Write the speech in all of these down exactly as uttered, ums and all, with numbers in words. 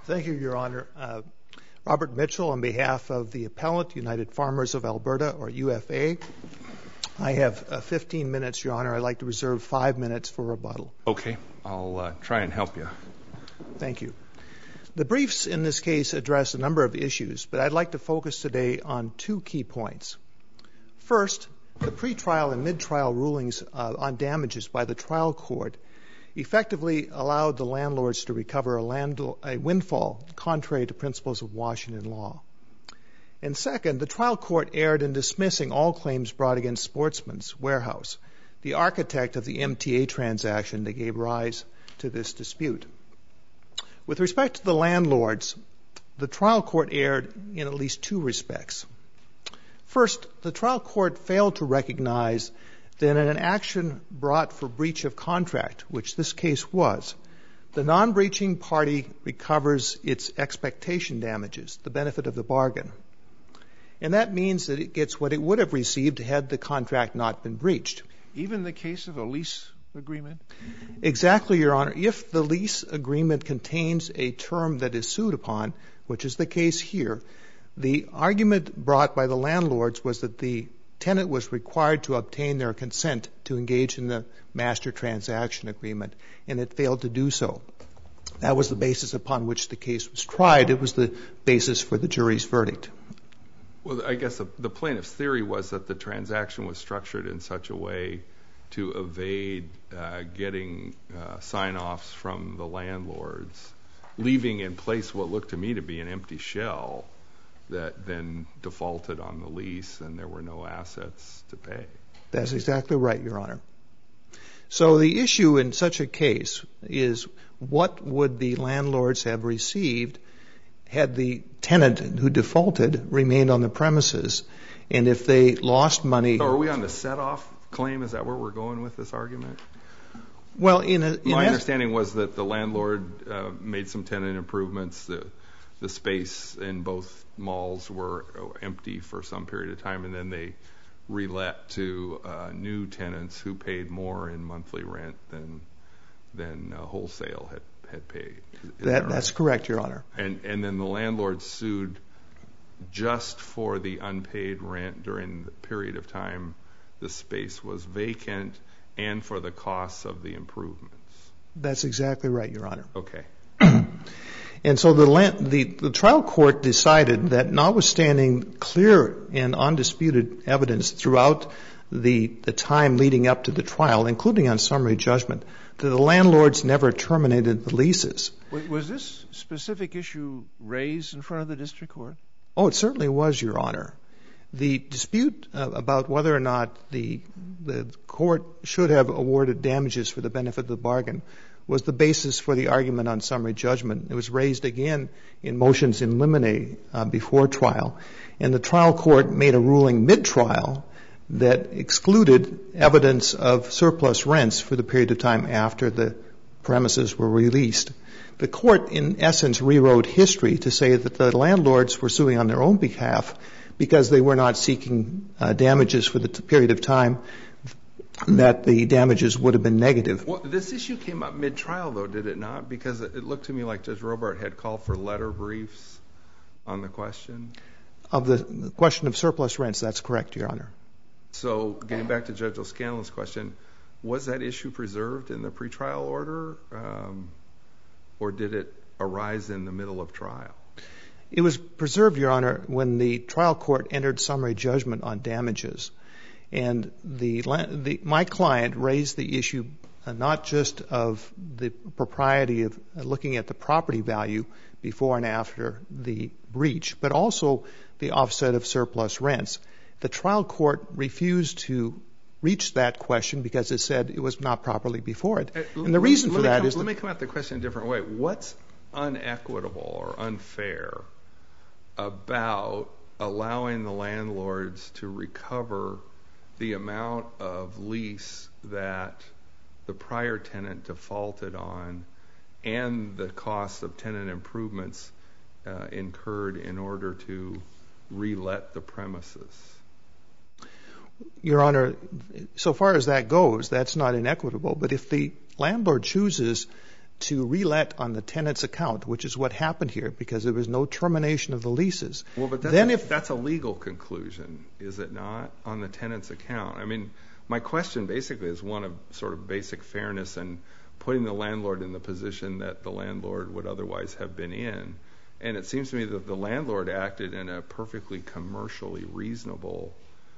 Thank you, Your Honor. Uh, Robert Mitchell on behalf of the appellant, United Farmers of Alberta, or U F A. I have uh, fifteen minutes, Your Honor. I'd like to reserve five minutes for rebuttal. Okay. I'll uh, try and help you. Thank you. The briefs in this case address a number of issues, but I'd like to focus today on two key points. First, the pretrial and mid-trial rulings uh, on damages by the trial court effectively allowed the landlords to recover a, land, a windfall contrary to principles of Washington law. And second, the trial court erred in dismissing all claims brought against Sportsman's Warehouse, the architect of the M T A transaction that gave rise to this dispute. With respect to the landlords, the trial court erred in at least two respects. First, the trial court failed to recognize that in an action brought for breach of contract, which this case was, the non-breaching party recovers its expectation damages, the benefit of the bargain. And that means that it gets what it would have received had the contract not been breached. Even the case of a lease agreement? Exactly, Your Honor. If the lease agreement contains a term that is sued upon, which is the case here, the argument brought by the landlords was that the tenant was required to obtain their consent to engage in the master transaction agreement, and it failed to do so. That was the basis upon which the case was tried. It was the basis for the jury's verdict. Well, I guess the, the plaintiff's theory was that the transaction was structured in such a way to evade uh, getting uh, sign-offs from the landlords, leaving in place what looked to me to be an empty shell that then defaulted on the lease and there were no assets to pay. That's exactly right, Your Honor. So the issue in such a case is what would the landlords have received had the tenant who defaulted remained on the premises, and if they lost money... So are we on the set-off claim? Is that where we're going with this argument? Well, in a... In My es- understanding was that the landlord uh, made some tenant improvements. The, the space in both malls were empty for some period of time, and then they relet to uh, new tenants who paid more in monthly rent than than uh, wholesale had, had paid. Is that, that right? That's correct, Your Honor. And and then the landlord sued just for the unpaid rent during the period of time the space was vacant and for the costs of the improvements. That's exactly right, Your Honor. Okay. And so the, land, the the trial court decided that notwithstanding clear and undisputed evidence throughout the the time leading up to the trial, including on summary judgment, that the landlords never terminated the leases. Was this specific issue raised in front of the district court? Oh, it certainly was, Your Honor. The dispute uh, about whether or not the the court should have awarded damages for the benefit of the bargain was the basis for the argument on summary judgment. It was raised again in motions in limine uh, before trial, and the trial court made a ruling mid-trial that excluded evidence of surplus rents for the period of time after the premises were released. The court, in essence, rewrote history to say that the landlords were suing on their own behalf because they were not seeking uh, damages for the t- period of time that the damages would have been negative. Well, this issue came up mid-trial, though, did it not? Because it, it looked to me like Judge Robart had called for letter briefs on the question. Of the, the question of surplus rents, that's correct, Your Honor. So getting back to Judge O'Scanlan's question, was that issue preserved in the pretrial order, um, or did it arise in the middle of trial? It was preserved, Your Honor, when the trial court entered summary judgment on damages. And the, the my client raised the issue uh, not just of the propriety of uh, looking at the property value before and after the breach, but also the offset of surplus rents. The trial court refused to reach that question because it said it was not properly before it. Uh, and the reason for that come, is... Let me come at the question a different way. What's unequitable or unfair about allowing the landlords to recover the amount of lease that the prior tenant defaulted on and the cost of tenant improvements uh, incurred in order to relet the premises? Your Honor, so far as that goes, that's not inequitable. But if the landlord chooses to relet on the tenant's account, which is what happened here because there was no termination of the leases. Well, but that's, then a, if, that's a legal conclusion, is it not, on the tenant's account? I mean, my question basically is one of sort of basic fairness and putting the landlord in the position that the landlord would otherwise have been in. And it seems to me that the landlord acted in a perfectly commercially reasonable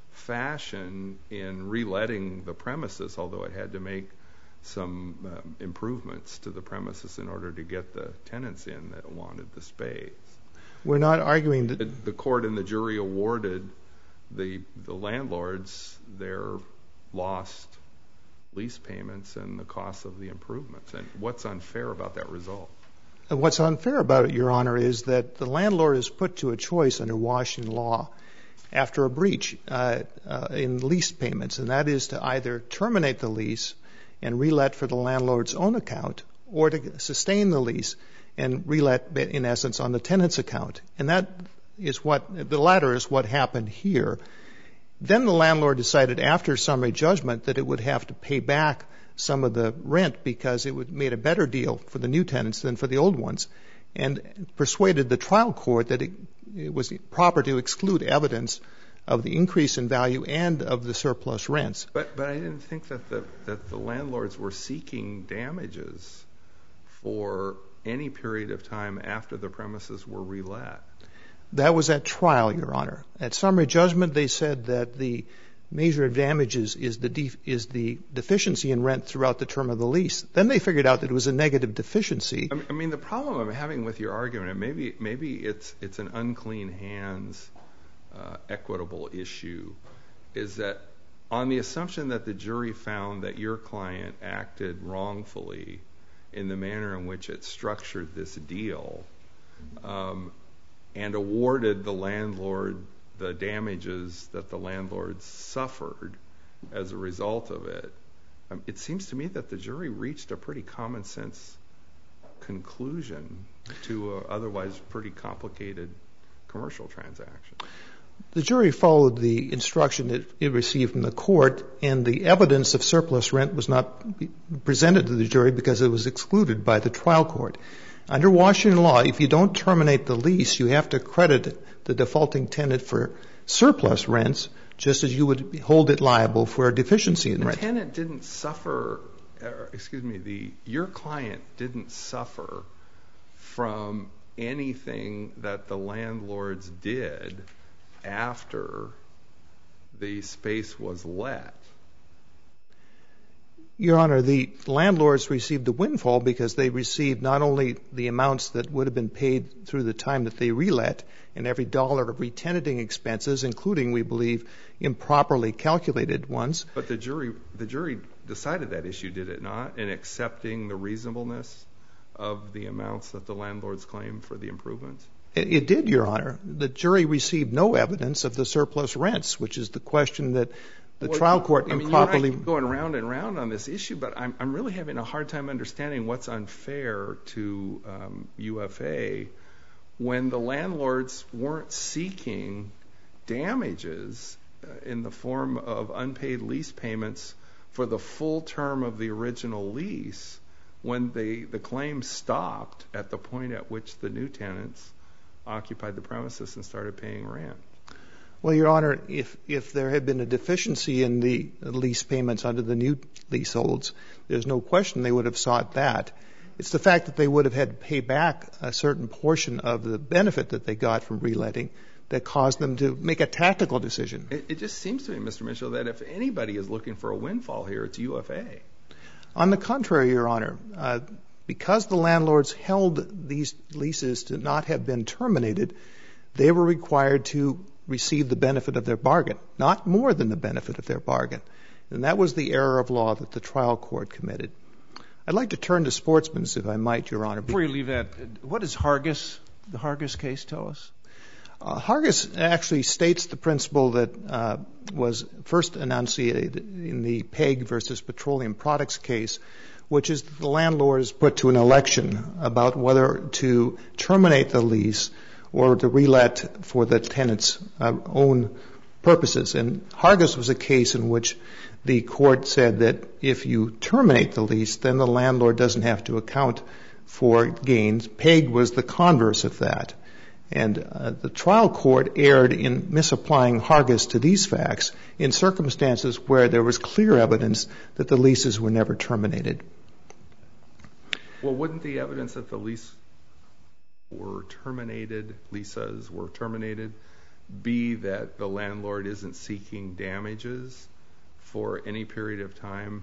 fashion in reletting the premises, although it had to make some um, improvements to the premises in order to get the tenants in that wanted the space. We're not arguing that... The, the court and the jury awarded the the landlords their lost lease payments and the cost of the improvements. And what's unfair about that result? What's unfair about it, Your Honor, is that the landlord is put to a choice under Washington law after a breach uh, uh, in lease payments, and that is to either terminate the lease and relet for the landlord's own account, or to sustain the lease and relet, in essence, on the tenant's account. And that is what, the latter is what happened here. Then the landlord decided after summary judgment that it would have to pay back some of the rent because it would made a better deal for the new tenants than for the old ones, and persuaded the trial court that it, it was proper to exclude evidence of the increase in value and of the surplus rents. But but I didn't think that the that the landlords were seeking damages for any period of time after the premises were relet. That was at trial, Your Honor. At summary judgment, they said that the measure of damages is the def- is the deficiency in rent throughout the term of the lease. Then they figured out that it was a negative deficiency. I mean, the problem I'm having with your argument, and maybe maybe it's it's an unclean hands uh, equitable issue, is that on the assumption that the jury found that your client acted wrongfully in the manner in which it structured this deal, um, and awarded the landlord the damages that the landlord suffered as a result of it, um, it seems to me that the jury reached a pretty common sense conclusion to an otherwise pretty complicated commercial transaction. The jury followed the instruction that it received from the court, and the evidence of surplus rent was not presented to the jury because it was excluded by the trial court. Under Washington law, if you don't terminate the lease, you have to credit the defaulting tenant for surplus rents, just as you would hold it liable for a deficiency in rent. The tenant didn't suffer, or, excuse me, the your client didn't suffer from anything that the landlords did after the space was let. Your Honor, the landlords received the windfall because they received not only the amounts that would have been paid through the time that they relet and every dollar of retenanting expenses, including, we believe, improperly calculated ones. But the jury, the jury decided that issue, did it not, in accepting the reasonableness of the amounts that the landlords claimed for the improvements? It, it did, Your Honor. The jury received no evidence of the surplus rents, which is the question that the well, trial court I mean, improperly... You and I keep going round and round on this issue, but I'm, I'm really having a hard time understanding what's unfair to um, U F A when the landlords weren't seeking damages uh, in the form of unpaid lease payments for the full term of the original lease when they, the claim stopped at the point at which the new tenants occupied the premises and started paying rent. Well, Your Honor, if if there had been a deficiency in the lease payments under the new leaseholds, there's no question they would have sought that. It's the fact that they would have had to pay back a certain portion of the benefit that they got from reletting that caused them to make a tactical decision. It, it just seems to me, Mister Mitchell, that if anybody is looking for a windfall here, it's U F A. On the contrary, Your Honor, uh, because the landlords held these leases to not have been terminated, they were required to receive the benefit of their bargain, not more than the benefit of their bargain. And that was the error of law that the trial court committed. I'd like to turn to Sportsman's, if I might, Your Honor. Before you leave that, what does Hargis, the Hargis case, tell us? Uh, Hargis actually states the principle that uh, was first enunciated in the Peg versus Petroleum Products case, which is that the landlord is put to an election about whether to terminate the lease or to relet for the tenant's uh, own purposes. And Hargis was a case in which the court said that if you terminate the lease, then the landlord doesn't have to account for gains. Peg was the converse of that. And uh, the trial court erred in misapplying Hargis to these facts in circumstances where there was clear evidence that the leases were never terminated. Well, wouldn't the evidence that the lease were terminated, leases were terminated, be that the landlord isn't seeking damages for any period of time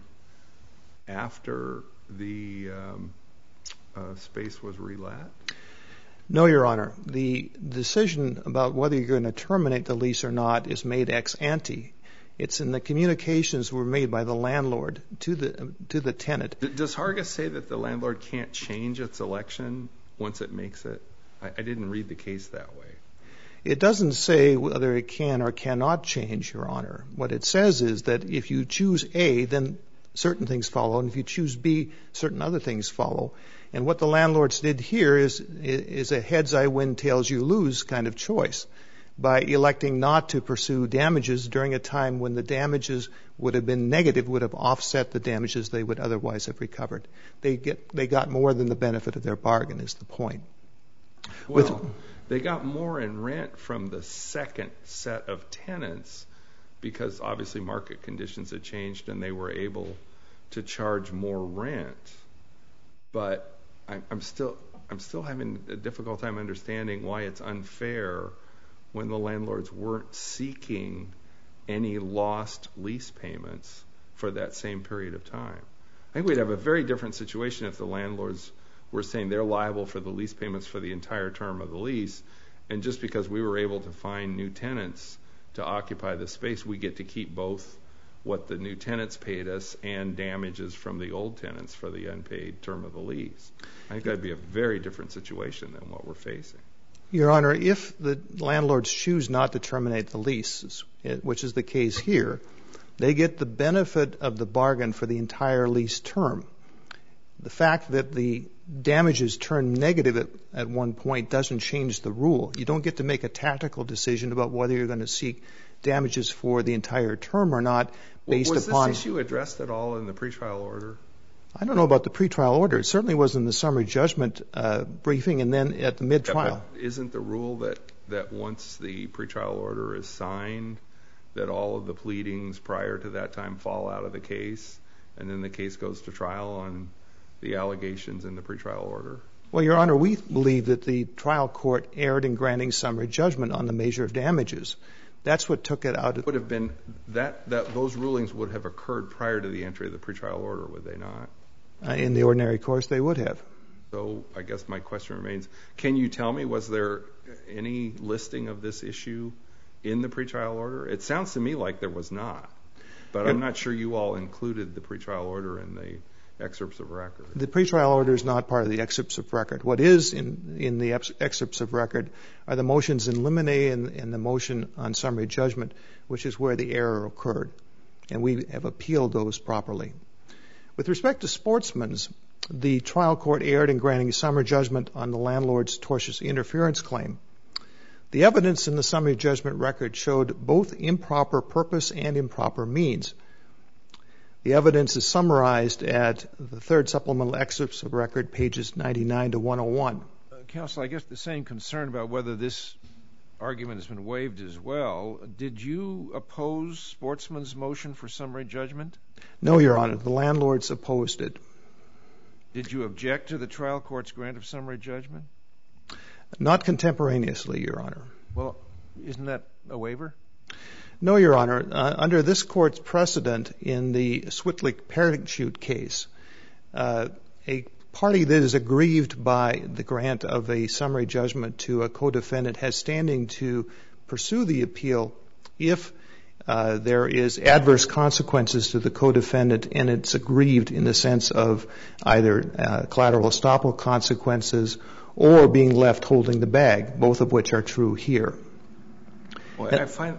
after the um, uh, space was relet? No, Your Honor. The decision about whether you're going to terminate the lease or not is made ex ante. It's in the communications were made by the landlord to the to the tenant. Does Hargis say that the landlord can't change its election once it makes it? I, I didn't read the case that way. It doesn't say whether it can or cannot change, Your Honor. What it says is that if you choose A, then certain things follow, and if you choose B, certain other things follow. And what the landlords did here is is a heads I win, tails you lose kind of choice by electing not to pursue damages during a time when the damages would have been negative, would have offset the damages they would otherwise have recovered. They get they got more than the benefit of their bargain is the point. Well, With, they got more in rent from the second set of tenants because obviously market conditions had changed and they were able to charge more rent. But I'm still I'm still having a difficult time understanding why it's unfair when the landlords weren't seeking any lost lease payments for that same period of time. I think we'd have a very different situation if the landlords were saying they're liable for the lease payments for the entire term of the lease, and just because we were able to find new tenants to occupy the space, we get to keep both what the new tenants paid us and damages from the old tenants for the unpaid term of the lease. I think that'd be a very different situation than what we're facing. Your Honor, if the landlords choose not to terminate the leases, which is the case here, they get the benefit of the bargain for the entire lease term. The fact that the damages turn negative at, at one point doesn't change the rule. You don't get to make a tactical decision about whether you're going to seek damages for the entire term or not based was upon... Was this issue addressed at all in the pretrial order? I don't know about the pretrial order. It certainly was in the summary judgment uh, briefing and then at the mid-trial. Yeah, isn't the rule that, that once the pretrial order is signed, that all of the pleadings prior to that time fall out of the case, and then the case goes to trial on the allegations in the pretrial order? Well, Your Honor, we believe that the trial court erred in granting summary judgment on the measure of damages. That's what took it out of... Would have been that, that those rulings would have occurred prior to the entry of the pretrial order, would they not? Uh, in the ordinary course, they would have. So I guess my question remains, can you tell me, was there any listing of this issue in the pretrial order? It sounds to me like there was not, but I'm not sure you all included the pretrial order in the excerpts of record. The pretrial order is not part of the excerpts of record. What is in, in the excerpts of record are the motions in limine and, and the motion on summary judgment, which is where the error occurred. And we have appealed those properly. With respect to Sportsman's, the trial court erred in granting summary judgment on the landlord's tortious interference claim. The evidence in the summary judgment record showed both improper purpose and improper means. The evidence is summarized at the third supplemental excerpts of record, pages ninety-nine to one oh one. Uh, Counsel, I guess the same concern about whether this argument has been waived as well. Did you oppose Sportsman's motion for summary judgment? No, Your Honor. The landlords opposed it. Did you object to the trial court's grant of summary judgment? Not contemporaneously, Your Honor. Well, isn't that a waiver? No, Your Honor. Uh, under this court's precedent in the Switlick parachute case, uh, a party that is aggrieved by the grant of a summary judgment to a co-defendant has standing to pursue the appeal if uh, there is adverse consequences to the co-defendant and it's aggrieved in the sense of either uh, collateral estoppel consequences or being left holding the bag, both of which are true here. Well, I find,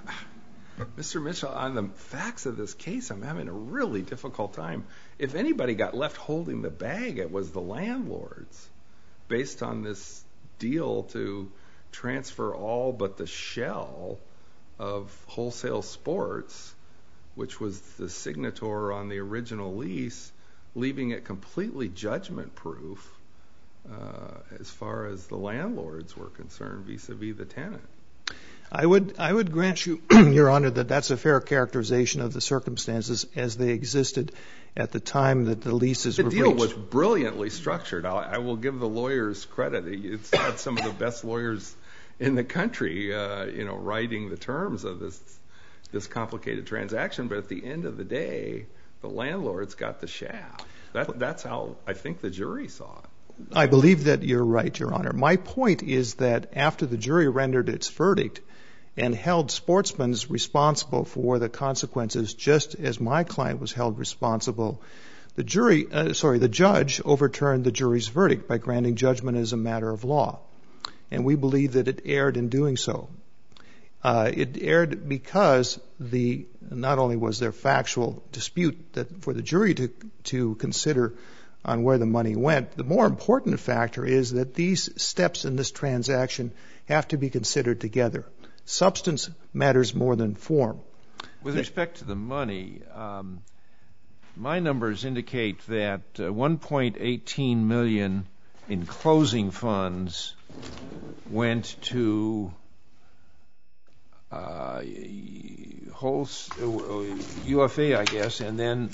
Mister Mitchell, on the facts of this case, I'm having a really difficult time. If anybody got left holding the bag, it was the landlords, based on this deal to transfer all but the shell of Wholesale Sports, which was the signator on the original lease, leaving it completely judgment-proof uh, as far as the landlords were concerned vis-a-vis the tenant. I would I would grant you, Your Honor, that that's a fair characterization of the circumstances as they existed at the time that the leases the were deal breached. was brilliantly structured. I, I will give the lawyers credit. It's had some of the best lawyers in the country, uh, you know, writing the terms of this this complicated transaction. But at the end of the day, the landlords got the shaft. That, that's how I think the jury saw it. I believe that you're right, Your Honor. My point is that after the jury rendered its verdict and held Sportsman's responsible for the consequences, just as my client was held responsible, the jury, uh, sorry, the judge overturned the jury's verdict by granting judgment as a matter of law. And we believe that it erred in doing so. Uh, it erred because the not only was there factual dispute that for the jury to to consider on where the money went, the more important factor is that these steps in this transaction have to be considered together. Substance matters more than form. With respect to the money, um, my numbers indicate that uh, one point one eight million dollars in closing funds went to uh, whole, uh, U F A, I guess, and then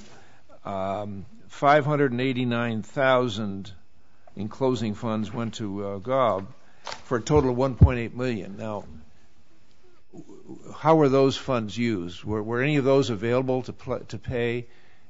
um, five hundred eighty-nine thousand dollars in closing funds went to uh, G O B for a total of one point eight million dollars. Now, how were those funds used? Were, were any of those available to pl- to pay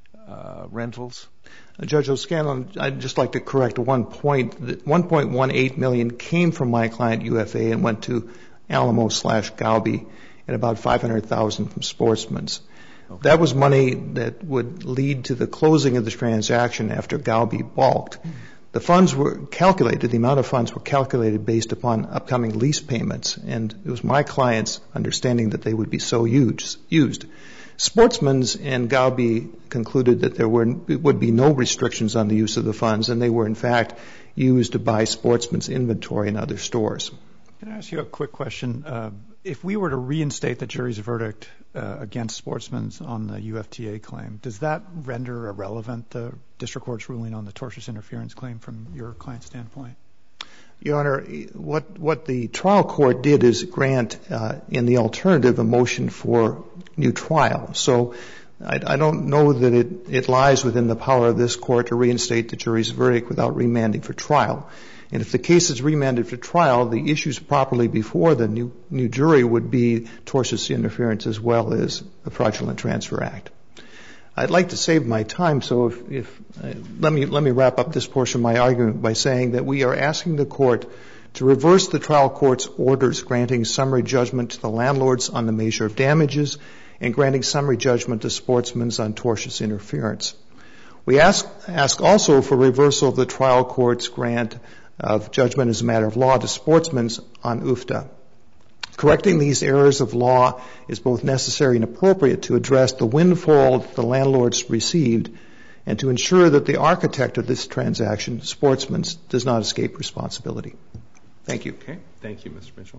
uh, rentals? Uh, Judge O'Scanlan, I'd just like to correct one point. That one point one eight million dollars came from my client U F A and went to Alamo slash Galby, and about five hundred thousand dollars from Sportsman's. Okay. That was money that would lead to the closing of the transaction after Galby balked. Mm-hmm. The funds were calculated, the amount of funds were calculated based upon upcoming lease payments, and it was my client's understanding that they would be so used. used. Sportsman's and Galby concluded that there were, would be no restrictions on the use of the funds, and they were in fact used to buy Sportsman's inventory in other stores. Can I ask you a quick question? Uh, if we were to reinstate the jury's verdict uh, against Sportsman's on the U F T A claim, does that render irrelevant the district court's ruling on the tortious interference claim from your client's standpoint? Your Honor, what what the trial court did is grant uh, in the alternative a motion for new trial. So I, I don't know that it, it lies within the power of this court to reinstate the jury's verdict without remanding for trial. And if the case is remanded for trial, the issues properly before the new, new jury would be tortious interference as well as the Fraudulent Transfer Act. I'd like to save my time, so if, if uh, let me let me wrap up this portion of my argument by saying that we are asking the court to reverse the trial court's orders granting summary judgment to the landlords on the measure of damages and granting summary judgment to Sportsman's on tortious interference. We ask ask also for reversal of the trial court's grant of judgment as a matter of law to Sportsman's on U F T A. Correcting these errors of law is both necessary and appropriate to address the windfall that the landlords received and to ensure that the architect of this transaction, Sportsman's, does not escape responsibility. Thank you. Okay. Thank you, Mister Mitchell.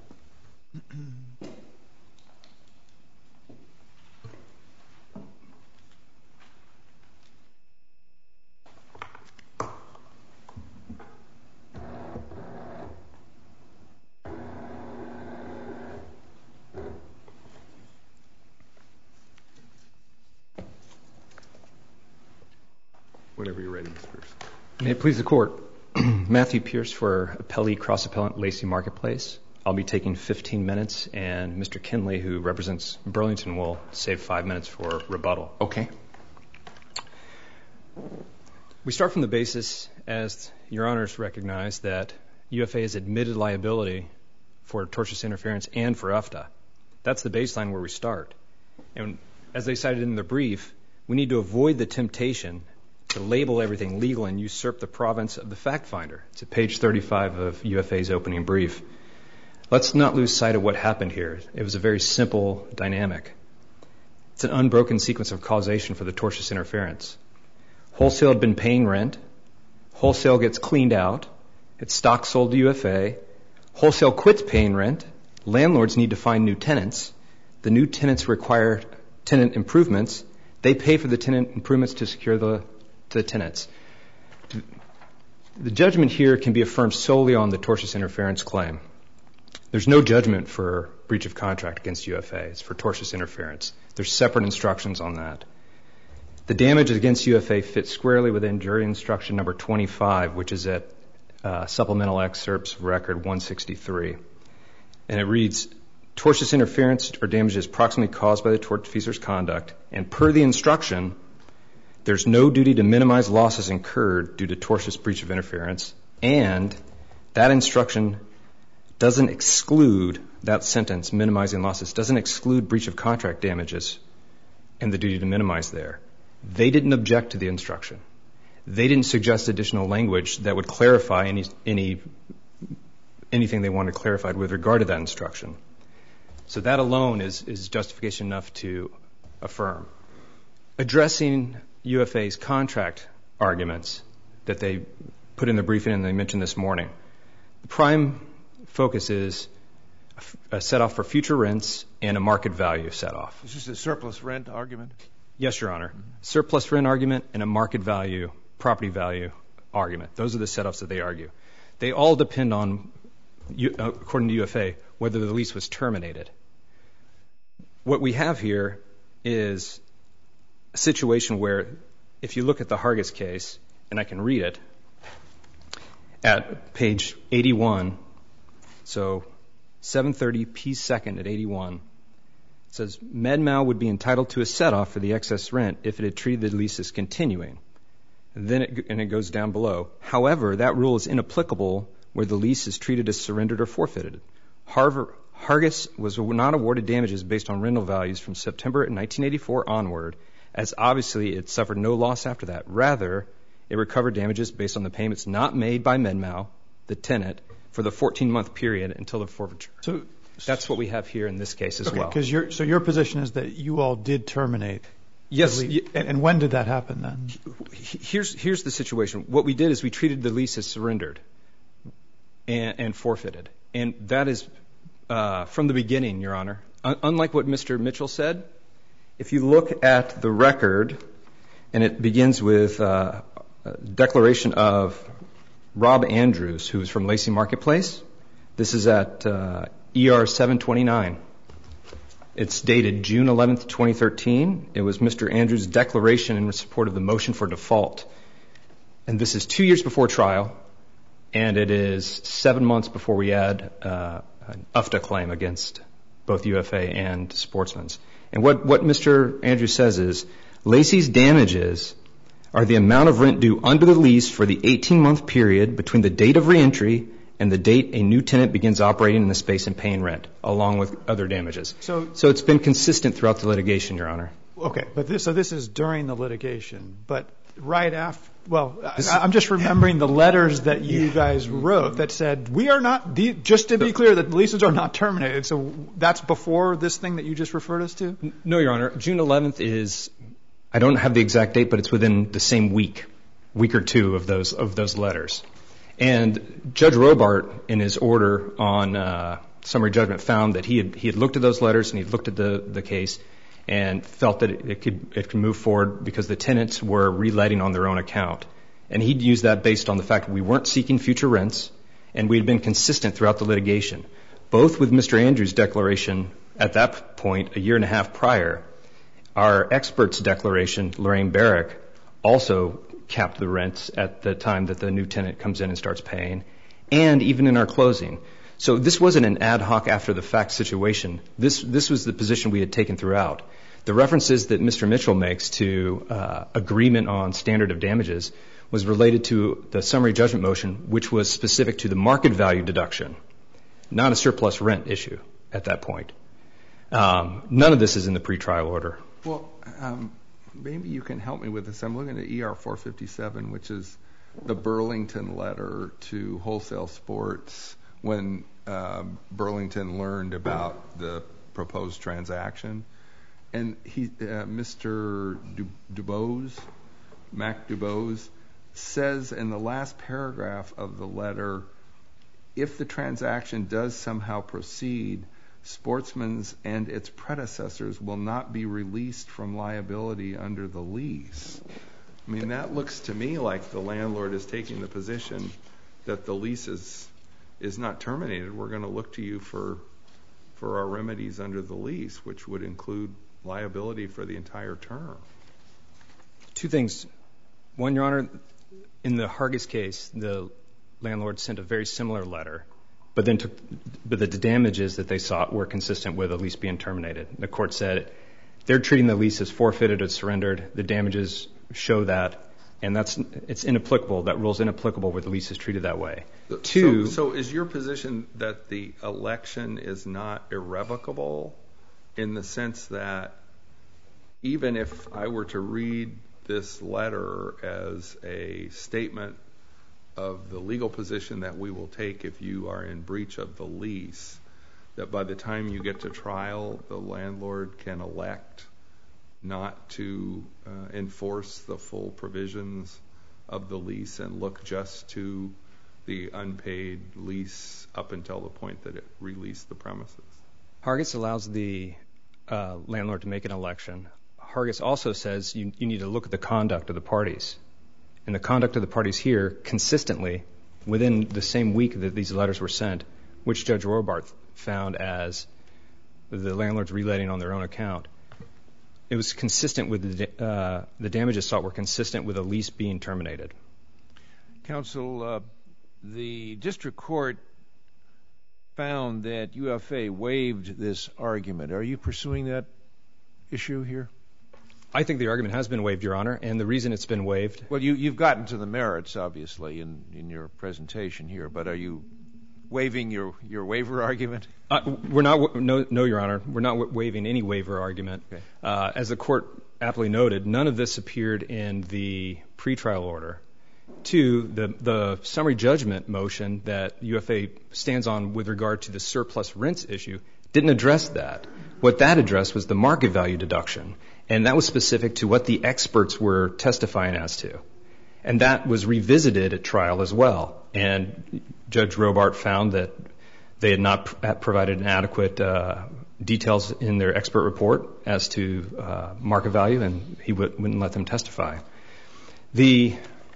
Whenever you're ready, Mister Pierce. May it please the Court. Matthew Pierce for Appellee Cross Appellant Lacey Marketplace. I'll be taking fifteen minutes, and Mister Kinley, who represents Burlington, will save five minutes for rebuttal. Okay. We start from the basis, as Your Honors recognize, that U F A has admitted liability for tortious interference and for U F T A. That's the baseline where we start. And as they cited in their brief, we need to avoid the temptation to label everything legal and usurp the province of the fact finder. It's at page thirty-five of U F A's opening brief. Let's not lose sight of what happened here. It was a very simple dynamic. It's an unbroken sequence of causation for the tortious interference. Wholesale had been paying rent. Wholesale gets cleaned out. Its stock sold to U F A. Wholesale quits paying rent. Landlords need to find new tenants. The new tenants require tenant improvements, they pay for the tenant improvements to secure the, the tenants. The judgment here can be affirmed solely on the tortious interference claim. There's no judgment for breach of contract against U F A. It's for tortious interference. There's separate instructions on that. The damages against U F A fit squarely within jury instruction number twenty-five, which is at uh, supplemental excerpts of record one sixty-three. And it reads, tortious interference or damages proximately caused by the tortfeasor's conduct, and per the instruction, there's no duty to minimize losses incurred due to tortious breach of interference, and that instruction doesn't exclude, that sentence, minimizing losses, doesn't exclude breach of contract damages and the duty to minimize there. They didn't object to the instruction. They didn't suggest additional language that would clarify any, any, anything they wanted clarified with regard to that instruction. So that alone is, is justification enough to affirm. Addressing U F A's contract arguments that they put in the briefing and they mentioned this morning, the prime focus is a set-off for future rents and a market value set-off. Is this a surplus rent argument? Yes, Your Honor. Mm-hmm. Surplus rent argument and a market value, property value argument. Those are the set-offs that they argue. They all depend on, according to U F A, whether the lease was terminated. What we have here is a situation where, if you look at the Hargis case, and I can read it, at page eighty-one, so seven thirty P second at eighty-one, it says, MedMal would be entitled to a set-off for the excess rent if it had treated the lease as continuing. And then it, and it goes down below. However, that rule is inapplicable where the lease is treated as surrendered or forfeited. Harvard, Hargis was not awarded damages based on rental values from September nineteen eighty-four onward, as obviously it suffered no loss after that. Rather, it recovered damages based on the payments not made by MedMal, the tenant, for the fourteen-month period until the forfeiture. So that's what we have here in this case as okay, well. Because your so your position is that you all did terminate. Yes. The lease. And, and when did that happen then? Here's here's the situation. What we did is we treated the lease as surrendered and, and forfeited, and that is uh, from the beginning, Your Honor. Un- unlike what Mister Mitchell said, if you look at the record, and it begins with uh, a declaration of Rob Andrews, who is from Lacey Marketplace. This is at uh, E R seven twenty-nine. It's dated June eleventh, twenty thirteen. It was Mister Andrews' declaration in support of the motion for default. And this is two years before trial, and it is seven months before we add uh, an U F T A claim against both U F A and Sportsman's. And what, what Mister Andrews says is, Lacey's damages are the amount of rent due under the lease for the eighteen-month period between the date of reentry and the date a new tenant begins operating in the space and paying rent, along with other damages. So, so it's been consistent throughout the litigation, Your Honor. Okay, but this, so this is during the litigation, but right after, well, I, I'm just remembering the letters that you yeah. guys wrote that said, we are not, the, just to be clear, that the leases are not terminated. So that's before this thing that you just referred us to? No, Your Honor. June eleventh is, I don't have the exact date, but it's within the same week, week or two of those of those letters. And Judge Robart, in his order on uh, summary judgment, found that he had he had looked at those letters and he had looked at the, the case and felt that it, it could it could move forward because the tenants were reletting on their own account. And he'd used that based on the fact that we weren't seeking future rents and we had been consistent throughout the litigation, both with Mister Andrews' declaration at that point a year and a half prior. Our expert's declaration, Lorraine Barrick, also capped the rents at the time that the new tenant comes in and starts paying, and even in our closing. So this wasn't an ad hoc after-the-fact situation. This this was the position we had taken throughout. The references that Mister Mitchell makes to uh, agreement on standard of damages was related to the summary judgment motion, which was specific to the market value deduction, not a surplus rent issue at that point. Um, none of this is in the pretrial order. Well, um, maybe you can help me with this. I'm looking at E R four fifty-seven, which is the Burlington letter to Wholesale Sports when uh, Burlington learned about the proposed transaction. And he, uh, Mister Du- Dubose, Mac Dubose, says in the last paragraph of the letter, if the transaction does somehow proceed, Sportsman's and its predecessors will not be released from liability under the lease. I mean, that looks to me like the landlord is taking the position that the lease is, is not terminated. We're going to look to you for, for our remedies under the lease, which would include liability for the entire term. Two things. One, Your Honor, in the Hargis case, the landlord sent a very similar letter, but then took, but the damages that they sought were consistent with a lease being terminated. The court said they're treating the lease as forfeited or surrendered. The damages show that, and that's it's inapplicable. That rule's inapplicable where the lease is treated that way. So, Two. So is your position that the election is not irrevocable in the sense that even if I were to read this letter as a statement of the legal position that we will take if you are in breach of the lease, that by the time you get to trial, the landlord can elect not to uh, enforce the full provisions of the lease and look just to the unpaid lease up until the point that it released the premises? Hargis allows the uh, landlord to make an election. Hargis also says you, you need to look at the conduct of the parties. And the conduct of the parties here consistently within the same week that these letters were sent, which Judge Robarth found as the landlords relating on their own account, it was consistent with the, uh, the damages sought were consistent with a lease being terminated. Counsel, uh, the district court found that U F A waived this argument. Are you pursuing that issue here? I think the argument has been waived, Your Honor, and the reason it's been waived... Well, you, you've gotten to the merits, obviously, in, in your presentation here, but are you waiving your, your waiver argument? Uh, we're not, no, no, Your Honor. We're not waiving any waiver argument. Okay. Uh, as the court aptly noted, none of this appeared in the pretrial order. Two, the, the summary judgment motion that U F A stands on with regard to the surplus rents issue didn't address that. What that addressed was the market value deduction, and that was specific to what the experts were testifying as to. And that was revisited at trial as well. And Judge Robart found that they had not pr- provided an adequate uh, details in their expert report as to uh, market value, and he w- wouldn't let them testify. The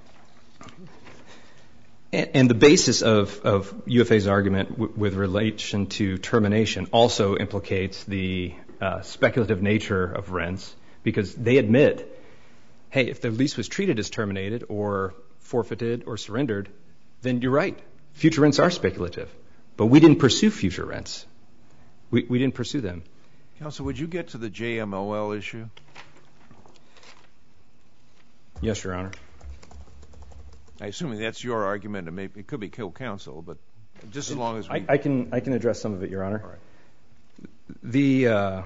And the basis of, of U F A's argument w- with relation to termination also implicates the uh, speculative nature of rents, because they admit, hey, if the lease was treated as terminated or forfeited or surrendered, then you're right. Future rents are speculative. But we didn't pursue future rents. We, we didn't pursue them. Counsel, would you get to the J M O L issue? Yes, Your Honor. I assume that's your argument, and maybe it could be kill counsel, but just as long as we... I, I can I can address some of it, Your Honor. All right. The uh,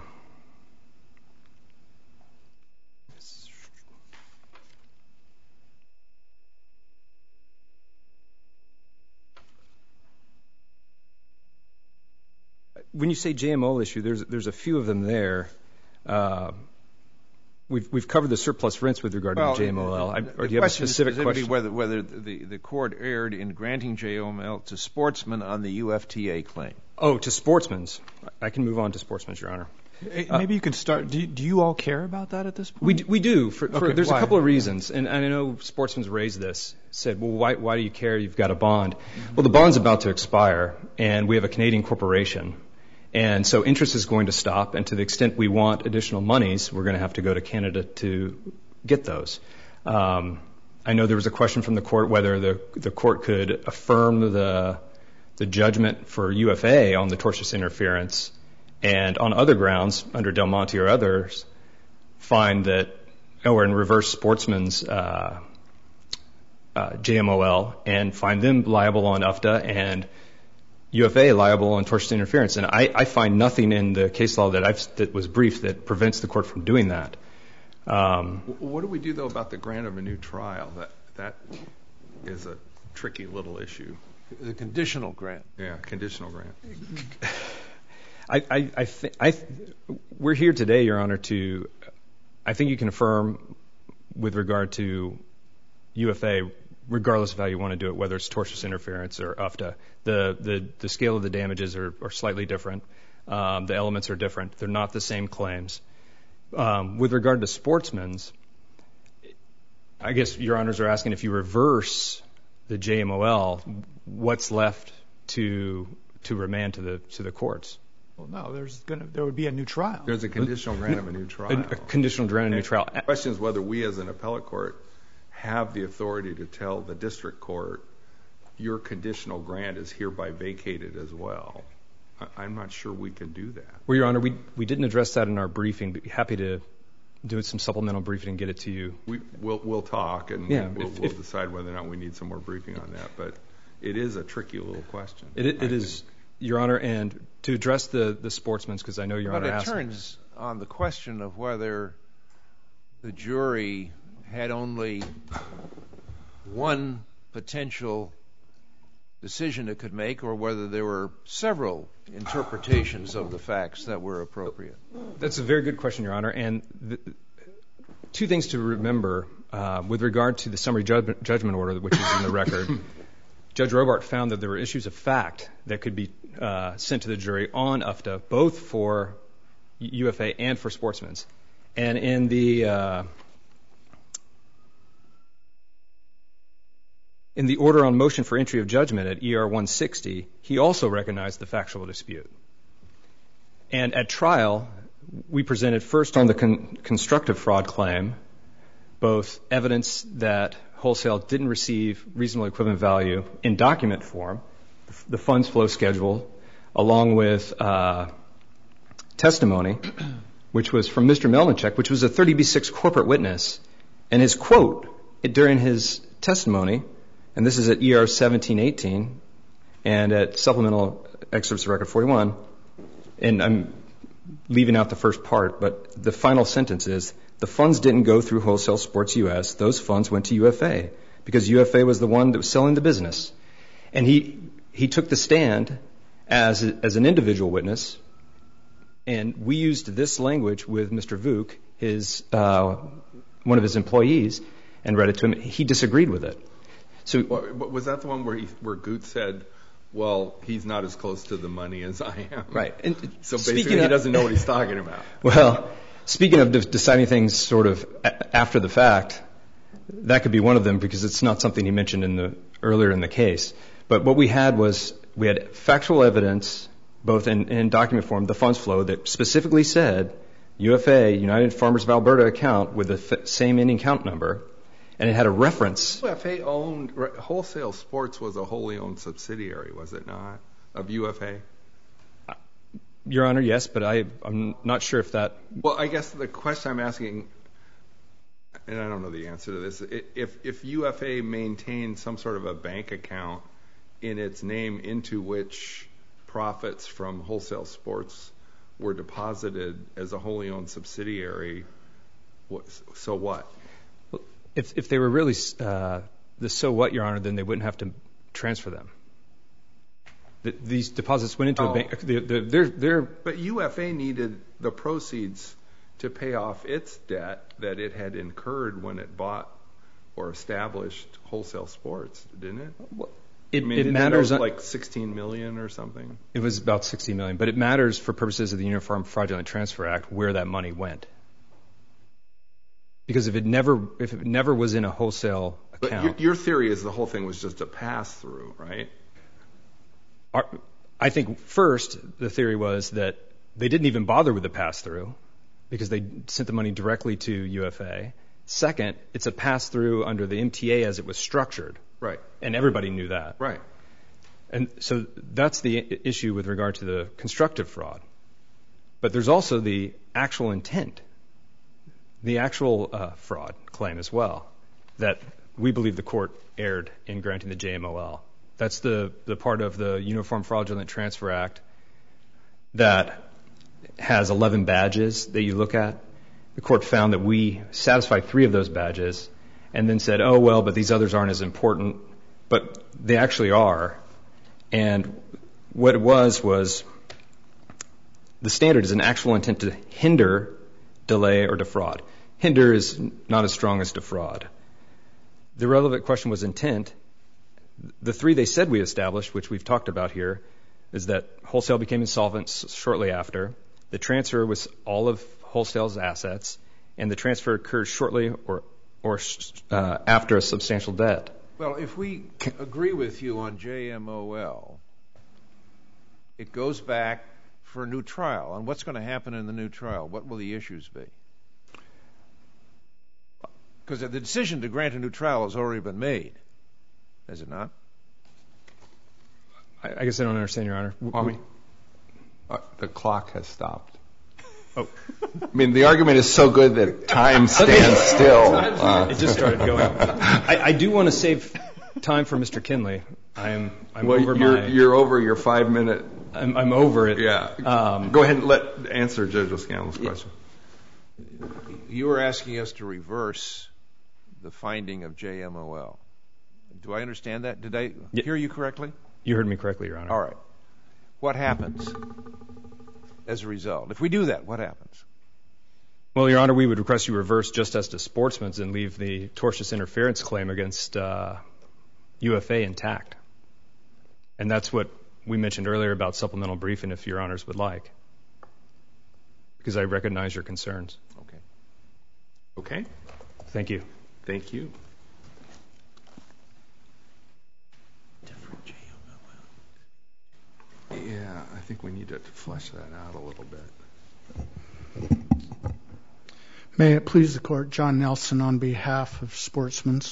when you say J M O issue, there's there's a few of them there. Uh, We've we've covered the surplus rents with regard well, to the J M O L. I, or do you have a specific question? Whether whether the, the court erred in granting J M O L to Sportsman on the U F T A claim. Oh, to Sportsman's. I can move on to Sportsman's, Your Honor. Maybe uh, you can start. Do you, do you all care about that at this point? We do, we do. For, for, okay, there's why? a couple of reasons, and, and I know Sportsman's raised this. Said, well, why why do you care? You've got a bond. Mm-hmm. Well, the bond's about to expire, and we have a Canadian corporation. And so interest is going to stop, and to the extent we want additional monies, we're going to have to go to Canada to get those. Um, I know there was a question from the court whether the the court could affirm the the judgment for U F A on the tortious interference, and on other grounds, under Del Monte or others, find that, or in reverse Sportsman's uh, uh, J M O L, and find them liable on U F T A and U F A liable on tortious interference. And I, I find nothing in the case law that I've that was briefed that prevents the court from doing that. Um, what do we do, though, about the grant of a new trial? That that is a tricky little issue. The conditional grant. Yeah, conditional grant. I, I, I, th- I th- we're here today, Your Honor, to, I think you can affirm with regard to U F A, regardless of how you want to do it, whether it's tortious interference or U F T A. The, the, the scale of the damages are, are slightly different. Um, the elements are different. They're not the same claims. Um, with regard to Sportsman's, I guess Your Honors are asking if you reverse the J M O L, what's left to to remand to the to the courts? Well, no, there's gonna there would be a new trial. There's a conditional grant of a new trial. A, a conditional grant of a new trial. The question is whether we as an appellate court have the authority to tell the district court your conditional grant is hereby vacated as well. I, I'm not sure we can do that. Well, Your Honor, we we didn't address that in our briefing. But happy to do some supplemental briefing and get it to you. We, we'll, we'll talk and yeah, we'll, if, we'll if, decide whether or not we need some more briefing on that. But it is a tricky little question. It, it, it is, Your Honor, and to address the, the Sportsman's, because I know Your but Honor it asked. But it turns on the question of whether the jury had only one potential decision it could make, or whether there were several interpretations of the facts that were appropriate. That's a very good question, Your Honor. And the, two things to remember uh, with regard to the summary judgment, judgment order, which is in the record. Judge Robart found that there were issues of fact that could be uh, sent to the jury on U F T A, both for U F A and for Sportsman's. And in the uh, in the order on motion for entry of judgment at E R one sixty, he also recognized the factual dispute. And at trial, we presented first on the con- constructive fraud claim, both evidence that wholesale didn't receive reasonable equivalent value in document form, the funds flow schedule, along with uh, testimony, which was from Mister Melnichek, which was a thirty B six corporate witness, and his quote during his testimony, and this is at E R seventeen eighteen and at supplemental excerpts of record forty-one, and I'm leaving out the first part, but the final sentence is, the funds didn't go through Wholesale Sports U S. Those funds went to U F A because U F A was the one that was selling the business. And he he took the stand as a, as an individual witness, and we used this language with Mister Vuk, his uh, one of his employees, and read it to him. He disagreed with it. So was that the one where he, where Goot said, well, he's not as close to the money as I am? Right. And so basically he of, doesn't know what he's talking about. Well, speaking of de- deciding things sort of a- after the fact, that could be one of them because it's not something he mentioned in the earlier in the case. But what we had was we had factual evidence, both in, in document form, the funds flow, that specifically said U F A, United Farmers of Alberta account with the f- same ending account number, and it had a reference. U F A owned, Wholesale Sports was a wholly owned subsidiary, was it not, of U F A? Your Honor, yes, but I, I'm not sure if that... Well, I guess the question I'm asking, and I don't know the answer to this, if, if U F A maintained some sort of a bank account in its name into which profits from Wholesale Sports were deposited as a wholly owned subsidiary, so what? If, if they were really uh, the so what, Your Honor, then they wouldn't have to transfer them. The, these deposits went into oh. a bank. They're, they're, they're, but U F A needed the proceeds to pay off its debt that it had incurred when it bought or established Wholesale Sports, didn't it? Well, it, I mean, it didn't matters. It owe like sixteen million dollars or something? It was about sixty million dollars, but it matters for purposes of the Uniform Fraudulent Transfer Act where that money went. Because if it never, if it never was in a wholesale account. But your, your theory is the whole thing was just a pass through, right? Our, I think first the theory was that they didn't even bother with the pass through because they sent the money directly to U F A. Second, it's a pass through under the M T A as it was structured. Right. And everybody knew that. Right. And so that's the issue with regard to the constructive fraud. But there's also the actual intent. The actual uh, fraud claim as well, that we believe the court erred in granting the J M O L. That's the, the part of the Uniform Fraudulent Transfer Act that has eleven badges that you look at. The court found that we satisfied three of those badges and then said, oh, well, but these others aren't as important. But they actually are. And what it was was the standard is an actual intent to hinder, delay, or defraud. Hinder is not as strong as defraud. The relevant question was intent. The three they said we established, which we've talked about here, is that Wholesale became insolvent shortly after. The transfer was all of Wholesale's assets, and the transfer occurred shortly or or uh, after a substantial debt. Well, if we agree with you on J M O L, it goes back for a new trial. And what's going to happen in the new trial? What will the issues be? Because the decision to grant a new trial has already been made, has it not? I, I guess I don't understand, Your Honor. Kwame, uh, the clock has stopped. Oh. I mean, the argument is so good that time stands still. Uh. It just started going. I, I do want to save time for Mister Kinley. I'm, I'm well, over you're, my... You're over your five minute... I'm, I'm over it. Yeah. Um, Go ahead and let answer Judge O'Scanlon's question. You were asking us to reverse the finding of J M O L. Do I understand that? Did I y- hear you correctly? You heard me correctly, Your Honor. All right. What happens as a result? If we do that, what happens? Well, Your Honor, we would request you reverse just as to Sportsman's and leave the tortious interference claim against uh, U F A intact. And that's what we mentioned earlier about supplemental briefing, if Your Honors would like, because I recognize your concerns. Okay. Okay. Thank you. Thank you. Yeah, I think we need to flesh that out a little bit. May it please the Court, John Nelson on behalf of Sportsman's.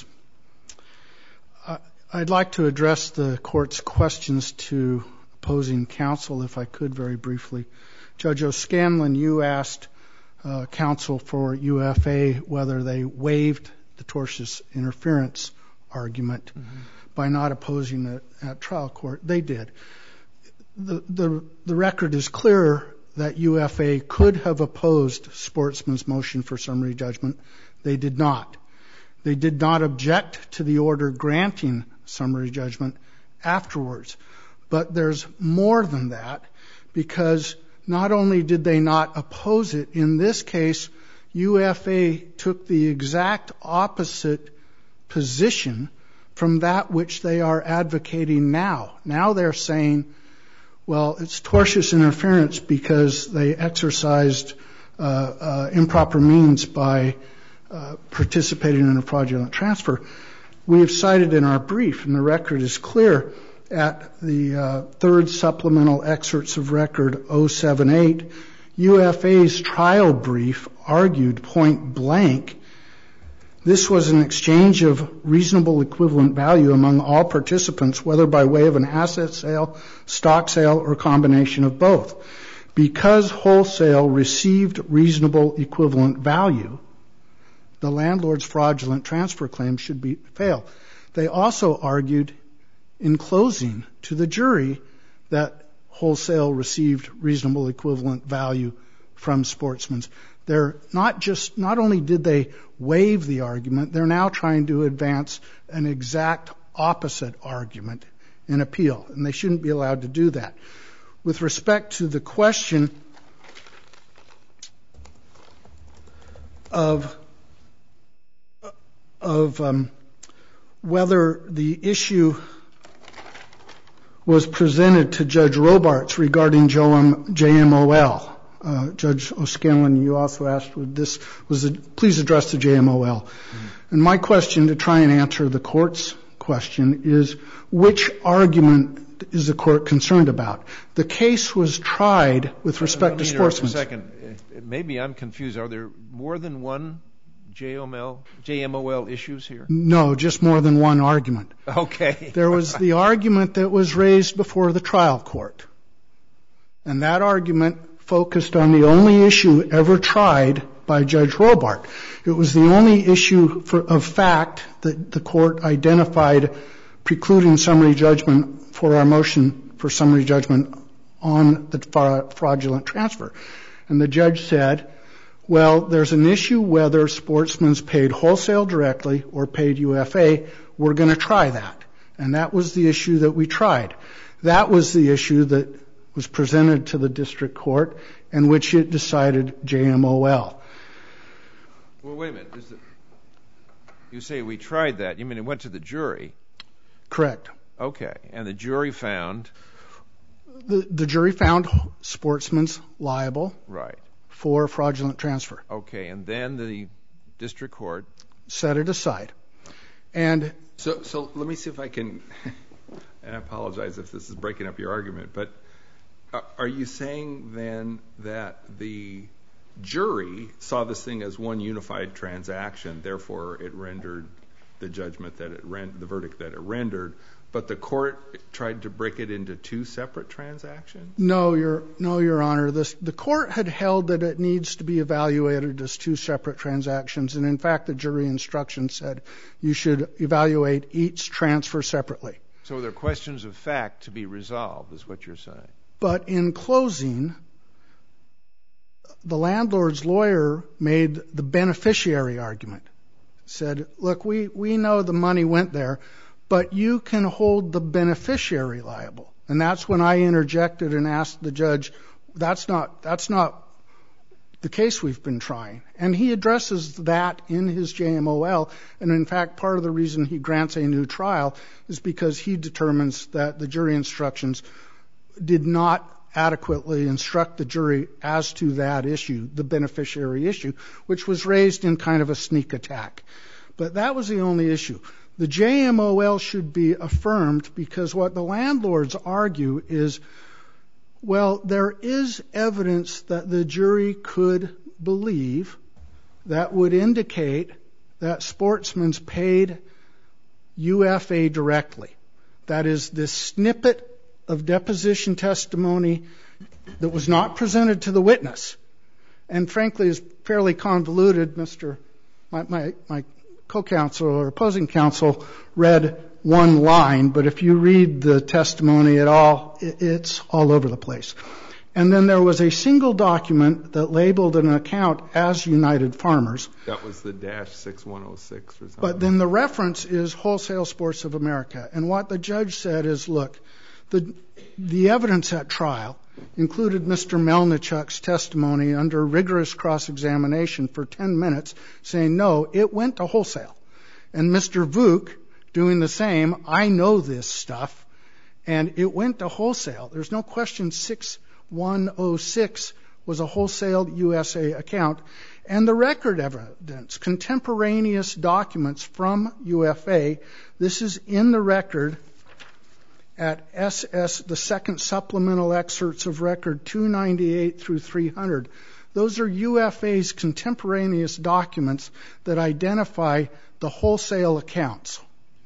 Uh, I'd like to address the Court's questions to opposing counsel, if I could, very briefly. Judge O'Scanlan, you asked uh, counsel for U F A whether they waived the tortious interference argument mm-hmm. by not opposing it at trial court. They did. The, the, the record is clear that U F A could have opposed Sportsman's motion for summary judgment. They did not. They did not object to the order granting summary judgment afterwards. But there's more than that, because not only did they not oppose it, in this case, U F A took the exact opposite position from that which they are advocating now. Now they're saying, well, it's tortious interference because they exercised uh, uh, improper means by uh, participating in a fraudulent transfer. We have cited in our brief, and the record is clear, at the uh, third supplemental excerpts of record oh seven eight, U F A's trial brief argued point blank this was an exchange of reasonable equivalent value among all participants, whether by way of an asset sale, stock sale, or combination of both. Because Wholesale received reasonable equivalent value, the landlord's fraudulent transfer claim should be fail. They also argued in closing to the jury that Wholesale received reasonable equivalent value from Sportsman's. They're not just, not only did they waive the argument, they're now trying to advance an exact opposite argument in appeal, and they shouldn't be allowed to do that. With respect to the question of, of um, whether the issue was presented to Judge Robarts regarding J M O L. Uh, Judge O'Scanlan, you also asked, would this was a, please address the J M O L. Mm-hmm. And my question, to try and answer the Court's question, is which argument is the Court concerned about? The case was tried with respect to Sportsman's. A second. Maybe I'm confused. Are there more than one J M O L, J M O L issues here? No, just more than one argument. Okay. There was the argument that was raised before the trial court. And that argument focused on the only issue ever tried by Judge Robart. It was the only issue for, of fact that the Court identified precluding summary judgment for our motion for summary judgment on the fra- fraudulent transfer. And the judge said, well, there's an issue whether Sportsman's paid Wholesale directly or paid U F A. We're going to try that. And that was the issue that we tried. That was the issue that was presented to the district court and which it decided J M O L. Well, wait a minute. Is it, you say we tried that. You mean it went to the jury? Correct. Okay. And the jury found? the, the jury found Sportsman's liable Right. for fraudulent transfer. Okay, and then the district court set it aside. And So, so let me see if I can, and I apologize if this is breaking up your argument, but are you saying then that the jury saw this thing as one unified transaction, therefore it rendered the judgment that it rent, the verdict that it rendered, but the court tried to break it into two separate transactions? No, Your no, Your Honor. This, the court had held that it needs to be evaluated as two separate transactions, and in fact, the jury instruction said you should evaluate each transfer separately. So there are questions of fact to be resolved, is what you're saying. But in closing, the landlord's lawyer made the beneficiary argument. Said, look, we, we know the money went there, but you can hold the beneficiary liable. And that's when I interjected and asked the judge, that's not, that's not the case we've been trying. And he addresses that in his J M O L. And in fact, part of the reason he grants a new trial is because he determines that the jury instructions did not adequately instruct the jury as to that issue, the beneficiary issue, which was raised in kind of a sneak attack. But that was the only issue. The J M O L should be affirmed because what the landlords argue is, well, there is evidence that the jury could believe that would indicate that Sportsman's paid U F A directly. That is, this snippet of deposition testimony that was not presented to the witness, and frankly is fairly convoluted. Mister My, my, my co-counsel or opposing counsel read one line, but if you read the testimony at all, it, it's all over the place. And then there was a single document that labeled an account as United Farmers. That was the dash six one oh six or something. But then the reference is Wholesale Sports of America. And what the judge said is, look, the the evidence at trial included Mister Melnichuk's testimony under rigorous cross-examination for ten minutes saying, no, it went to wholesale. And Mister Vuk doing the same, I know this stuff, and it went to wholesale. There's no question six one oh six was a wholesale U S A account. And the record evidence, contemporaneous documents from U F A, this is in the record at S S, the second supplemental excerpts of record two ninety-eight through three hundred. Those are U F A's contemporaneous documents that identify the wholesale accounts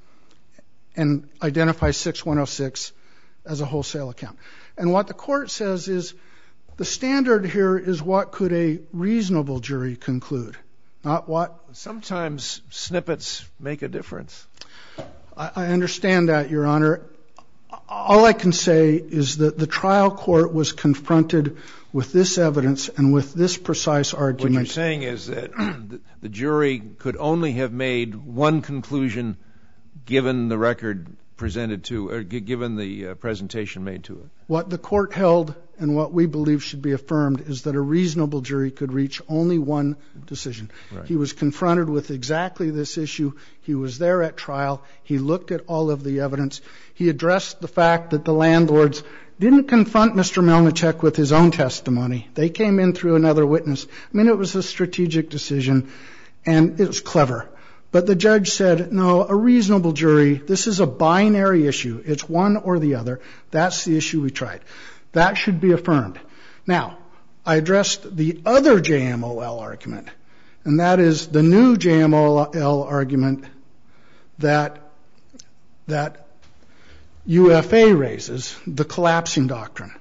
and identify six one oh six as a wholesale account. And what the court says is the standard here is what could a reasonable jury conclude, not what. Sometimes snippets make a difference. I, I understand that, Your Honor. All I can say is that the trial court was confronted with this evidence and with this precise argument. What you're saying is that the jury could only have made one conclusion given the record presented to, or given the uh, presentation made to it. What the court held and what we believe should be affirmed is that a reasonable jury could reach only one decision. Right. He was confronted with exactly this issue. He was there at trial. He looked at all of the evidence. He addressed the fact that the landlords didn't confront Mister Melnichuk with his own testimony. They came in through another witness. I mean, it was a strategic decision, and it was clever. But the judge said, no, a reasonable jury, this is a binary issue. It's one or the other. That's the issue we tried. That should be affirmed. Now, I addressed the other J M O L argument, and that is the new J M O L argument that that U F A raises, the collapsing doctrine.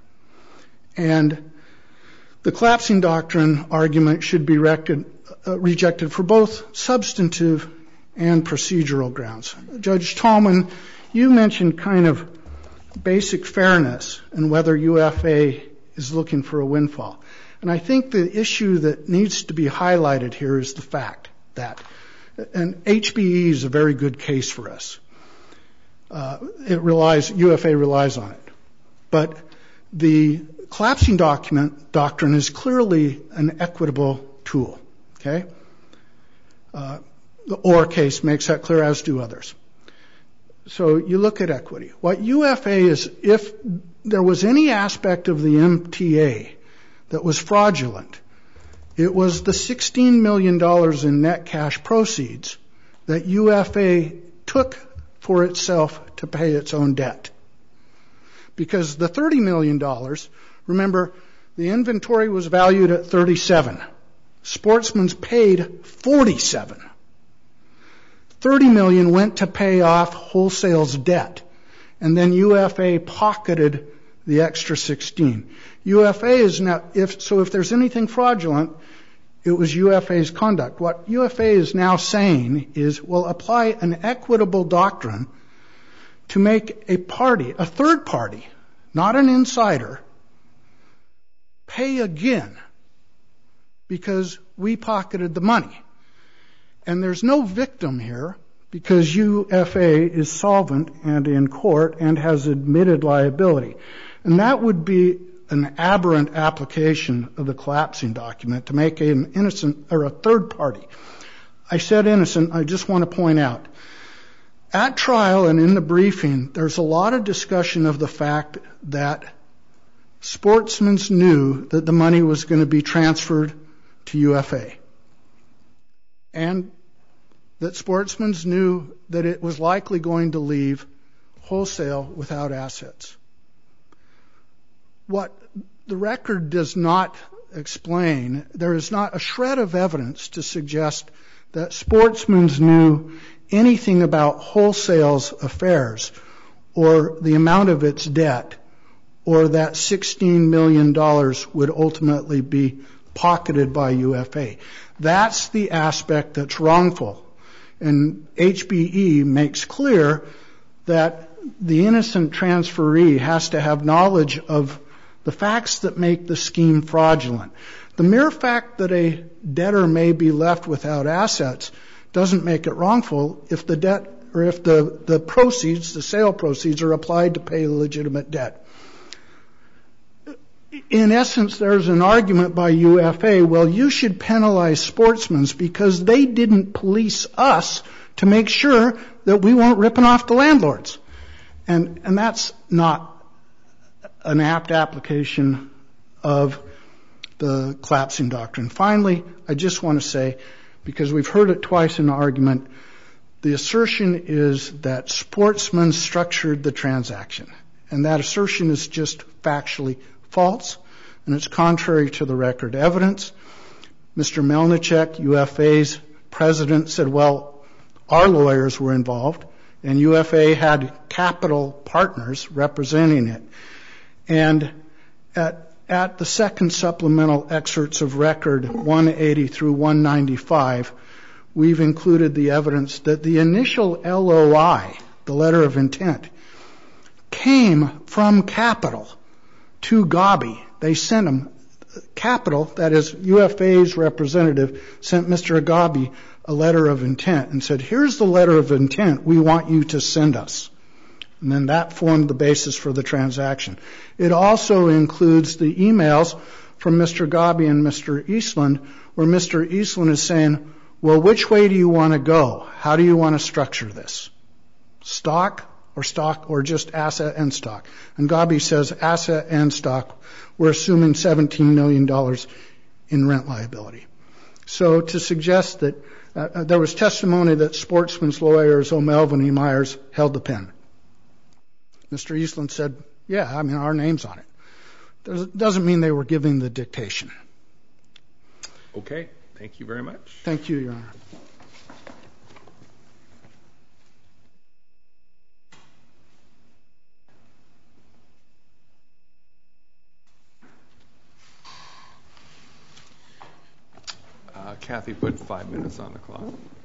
And the collapsing doctrine argument should be rected, uh, rejected for both substantive and procedural grounds. Judge Tallman, you mentioned kind of basic fairness and whether U F A is looking for a windfall. And I think the issue that needs to be highlighted here is the fact that, and H B E is a very good case for us. Uh, it relies, U F A relies on it. But the collapsing document doctrine is clearly an equitable tool, okay? Uh, the Orr case makes that clear, as do others. So you look at equity. What U F A is, if there was any aspect of the M T A that was fraudulent, it was the sixteen million dollars in net cash proceeds that U F A took for itself to pay its own debt. Because the thirty million dollars, remember, the inventory was valued at thirty-seven. Sportsman's paid forty-seven. thirty million dollars went to pay off wholesale's debt, and then U F A pocketed the extra sixteen. U F A is now, if so if there's anything fraudulent, it was U F A's conduct. What U F A is now saying is, we'll apply an equitable doctrine to make a party, a third party, not an insider, pay again because we pocketed the money. And there's no victim here because U F A is solvent and in court and has admitted liability. And that would be an aberrant application of the collapsing document to make an innocent or a third party. I said innocent, I just want to point out, at trial and in the briefing, there's a lot of discussion of the fact that Sportsman's knew that the money was going to be transferred to U F A. And that Sportsman's knew that it was likely going to leave wholesale without assets. What the record does not explain, there is not a shred of evidence to suggest that Sportsman's knew anything about wholesale's affairs or the amount of its debt or that sixteen million dollars would ultimately be pocketed by U F A. That's the aspect that's wrongful. And H B E makes clear that the innocent transferee has to have knowledge of the facts that make the scheme fraudulent. The mere fact that a debtor may be left without assets doesn't make it wrongful if the debt or if the, the proceeds, the sale proceeds, are applied to pay legitimate debt. In essence, there's an argument by U F A, well, you should penalize Sportsman's because they didn't police us to make sure that we weren't ripping off the landlords. And, and that's not an apt application of the collapsing doctrine. Finally, I just want to say, because we've heard it twice in the argument, the assertion is that Sportsman structured the transaction. And that assertion is just factually false, and it's contrary to the record evidence. Mister Melnichek, U F A's president, said, well, our lawyers were involved, and U F A had capital partners representing it. And at, at the second supplemental excerpts of record one eighty through one ninety-five, we've included the evidence that the initial L O I, the letter of intent, came from Capital to Gabi. They sent him, Capital, that is U F A's representative, sent Mister Gabi a letter of intent and said, here's the letter of intent we want you to send us. And then that formed the basis for the transaction. It also includes the emails from Mister Gabi and Mister Eastland, where Mister Eastland is saying, well, which way do you want to go? How do you want to structure this? Stock or stock or just asset and stock? And Gabi says asset and stock. We're assuming seventeen million dollars in rent liability. So to suggest that uh, there was testimony that Sportsman's lawyers, O'Melvin and Myers, held the pen. Mister Eastland said, yeah, I mean, our name's on it. Doesn't mean they were giving the dictation. Okay. Thank you very much. Thank you, Your Honor. Uh, Kathy, put five minutes on the clock.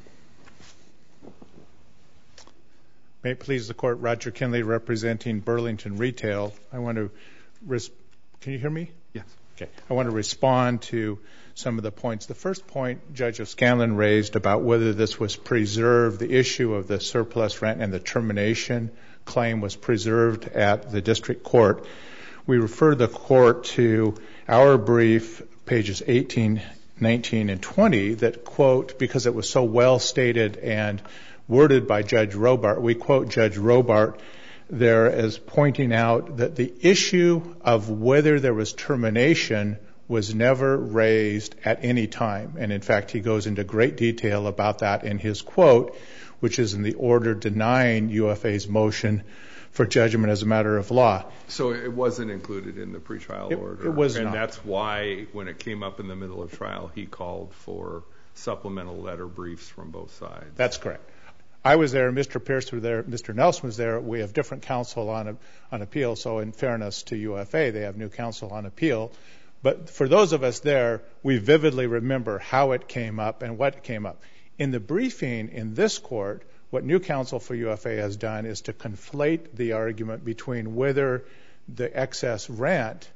May it please the Court, Roger Kinley representing Burlington Retail. I want to, res- can you hear me? Yes. Okay. I want to respond to some of the points. The first point Judge O'Scanlan raised about whether this was preserved, the issue of the surplus rent and the termination claim was preserved at the district court. We refer the court to our brief, pages eighteen, nineteen, and twenty, that, quote, because it was so well stated and worded by Judge Robart. We quote Judge Robart there as pointing out that the issue of whether there was termination was never raised at any time. And in fact, he goes into great detail about that in his quote, which is in the order denying U F A's motion for judgment as a matter of law. So it wasn't included in the pretrial it, order. It was and not. And that's why when it came up in the middle of trial, he called for supplemental letter briefs from both sides. That's correct. I was there, Mister Pierce was there, Mister Nelson was there. We have different counsel on a, on appeal, so in fairness to U F A, they have new counsel on appeal. But for those of us there, we vividly remember how it came up and what came up. In the briefing in this court, what new counsel for U F A has done is to conflate the argument between whether the excess rent,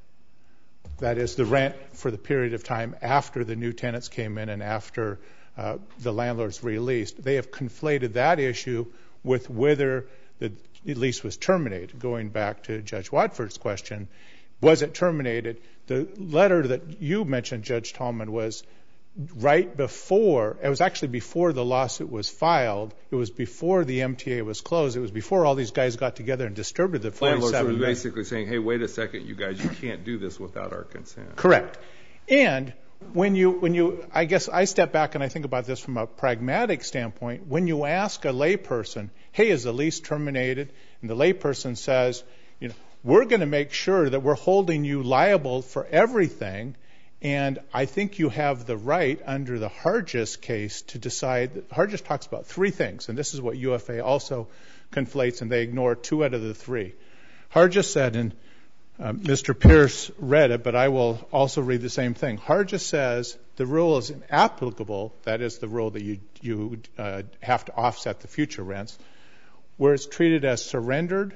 that is the rent for the period of time after the new tenants came in and after uh, the landlord's released, they have conflated that issue with whether the lease was terminated. Going back to Judge Watford's question, was it terminated? The letter that you mentioned, Judge Tallman, was right before, it was actually before the lawsuit was filed. It was before the M T A was closed. It was before all these guys got together and disturbed the forty-seven. Landlords were basically saying, hey, wait a second, you guys, you can't do this without our consent. Correct. And when you, when you, I guess I step back and I think about this from a pragmatic standpoint. When you ask a layperson, hey, is the lease terminated? And the layperson says, you know, we're going to make sure that we're holding you liable for everything. And I think you have the right under the Hargis case to decide. Hargis talks about three things, and this is what U F A also conflates, and they ignore two out of the three. Hargis said, and uh, Mister Pierce read it, but I will also read the same thing. Hargis says the rule is inapplicable, that is the rule that you, you uh, have to offset the future rents, where it's treated as surrendered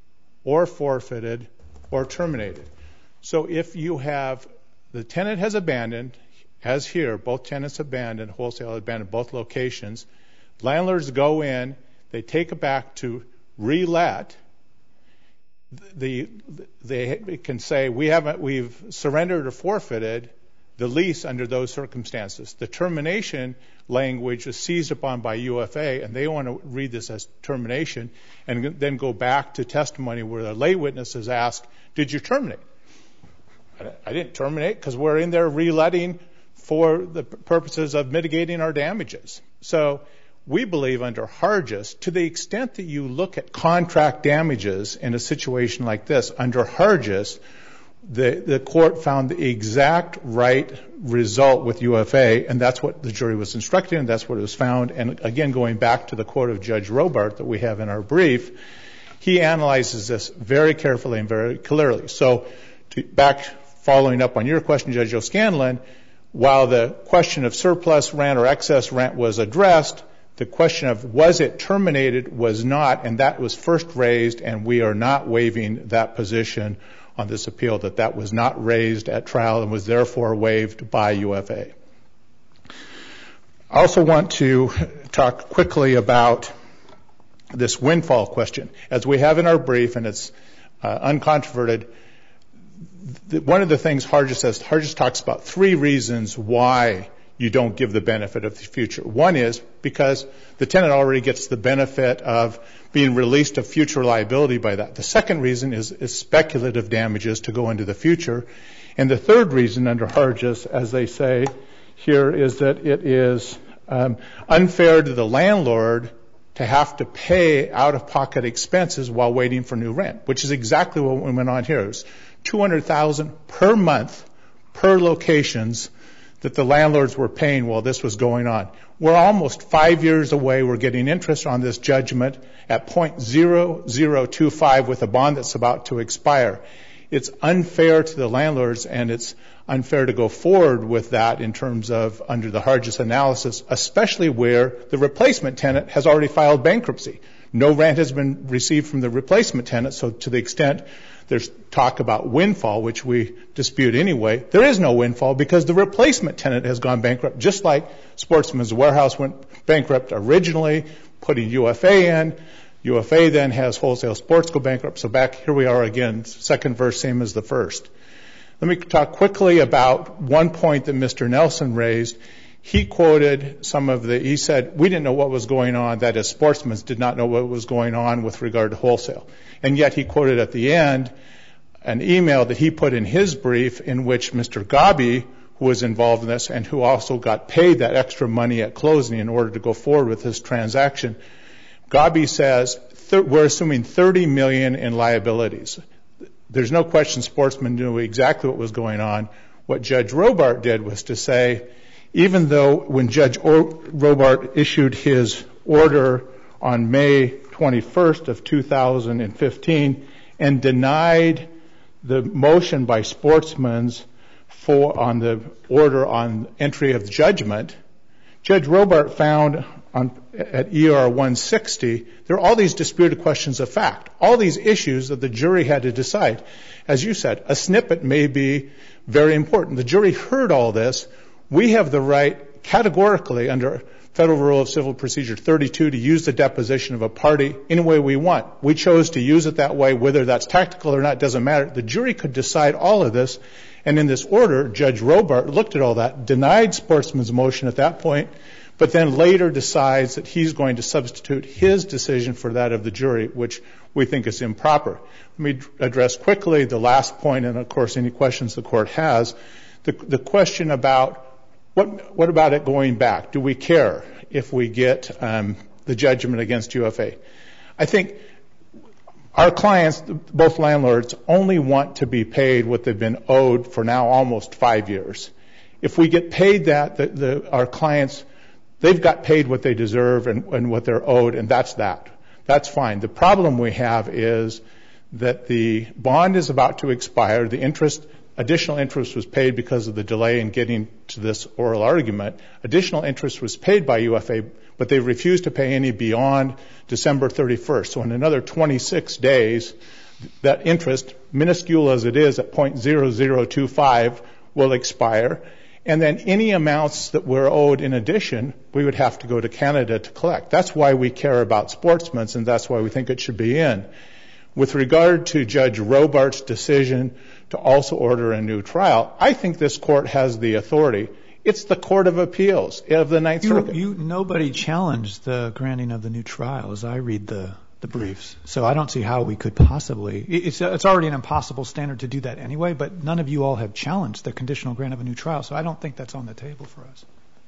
or forfeited or terminated. So if you have the tenant has abandoned, as here, both tenants abandoned, wholesale abandoned both locations. Landlords go in, they take it back to re-let. The, they can say, we haven't, we've surrendered or forfeited the lease under those circumstances. The termination language is seized upon by U F A, and they want to read this as termination, and then go back to testimony where the lay witnesses ask, did you terminate? I didn't terminate because we're in there reletting for the purposes of mitigating our damages. So we believe under Hargis, to the extent that you look at contract damages in a situation like this, under Hargis, the, the court found the exact right result with U F A, and that's what the jury was instructed in, that's what it was found. And again, going back to the quote of Judge Robart that we have in our brief, he analyzes this very carefully and very clearly. So to, back following up on your question, Judge O'Scanlan, while the question of surplus rent or excess rent was addressed, the question of was it terminated was not, and that was first raised, and we are not waiving that position on this appeal, that that was not raised at trial and was therefore waived by U F A. I also want to talk quickly about this windfall question. As we have in our brief, and it's uh, uncontroverted, one of the things Hargis says, Hargis talks about three reasons why you don't give the benefit of the future. One is because the tenant already gets the benefit of being released of future liability by that. The second reason is, is speculative damages to go into the future. And the third reason under Hargis, as they say here, is that it is um, unfair to the landlord to have to pay out-of-pocket expenses while waiting for new rent, which is exactly what went on here. It was two hundred thousand dollars per month per locations that the landlords were paying while this was going on. We're almost five years away. We're getting interest on this judgment at zero point zero zero two five with a bond that's about to expire. It's unfair to the landlords, and it's unfair to go forward with that in terms of under the Hargis analysis, especially where the replacement tenant has already filed bankruptcy. No rent has been received from the replacement tenant, so to the extent there's talk about windfall, which we dispute anyway, there is no windfall because the replacement tenant has gone bankrupt, just like Sportsman's Warehouse went bankrupt originally, putting U F A in. U F A then has Wholesale Sports go bankrupt. So back here we are again, second verse, same as the first. Let me talk quickly about one point that Mister Nelson raised. he quoted some of the, he said, we didn't know what was going on, that is, Sportsmen did not know what was going on with regard to wholesale. And yet he quoted at the end an email that he put in his brief in which Mister Gabi, who was involved in this and who also got paid that extra money at closing in order to go forward with this transaction, Gabi says, we're assuming thirty million dollars in liabilities. There's no question Sportsmen knew exactly what was going on. What Judge Robart did was to say, even though when Judge Robart issued his order on May twenty-first of two thousand fifteen and denied the motion by Sportsmen's for on the order on entry of judgment, Judge Robart found on, at E R one sixty, there are all these disputed questions of fact, all these issues that the jury had to decide. As you said, a snippet may be very important. The jury heard all this. We have the right categorically under Federal Rule of Civil Procedure thirty-two to use the deposition of a party any way we want. We chose to use it that way. Whether that's tactical or not doesn't matter. The jury could decide all of this. And in this order, Judge Robart looked at all that, denied Sportsmen's motion at that point, but then later decides that he's going to substitute his decision for that of the jury, which we think is improper. Let me address quickly the last point, and of course any questions the court has. The, the question about what, what about it going back? Do we care if we get um, the judgment against U F A? I think our clients, both landlords, only want to be paid what they've been owed for now almost five years. If we get paid that, the, the, our clients, they've got paid what they deserve and, and what they're owed, and that's that. That's fine. The problem we have is that the bond is about to expire. The interest, additional interest was paid because of the delay in getting to this oral argument. Additional interest was paid by U F A, but they refused to pay any beyond December thirty-first. So in another twenty-six days, that interest, minuscule as it is at zero point zero zero two five, will expire. And then any amounts that were owed in addition, we would have to go to Canada to collect. That's why we care about Sportsmen's, and that's why we think it should be in. With regard to Judge Robart's decision to also order a new trial, I think this court has the authority. It's the Court of Appeals of the Ninth you, Circuit. You, nobody challenged the granting of the new trial, as I read the, the briefs. So I don't see how we could possibly. It's, it's already an impossible standard to do that anyway, but none of you all have challenged the conditional grant of a new trial, so I don't think that's on the table for us.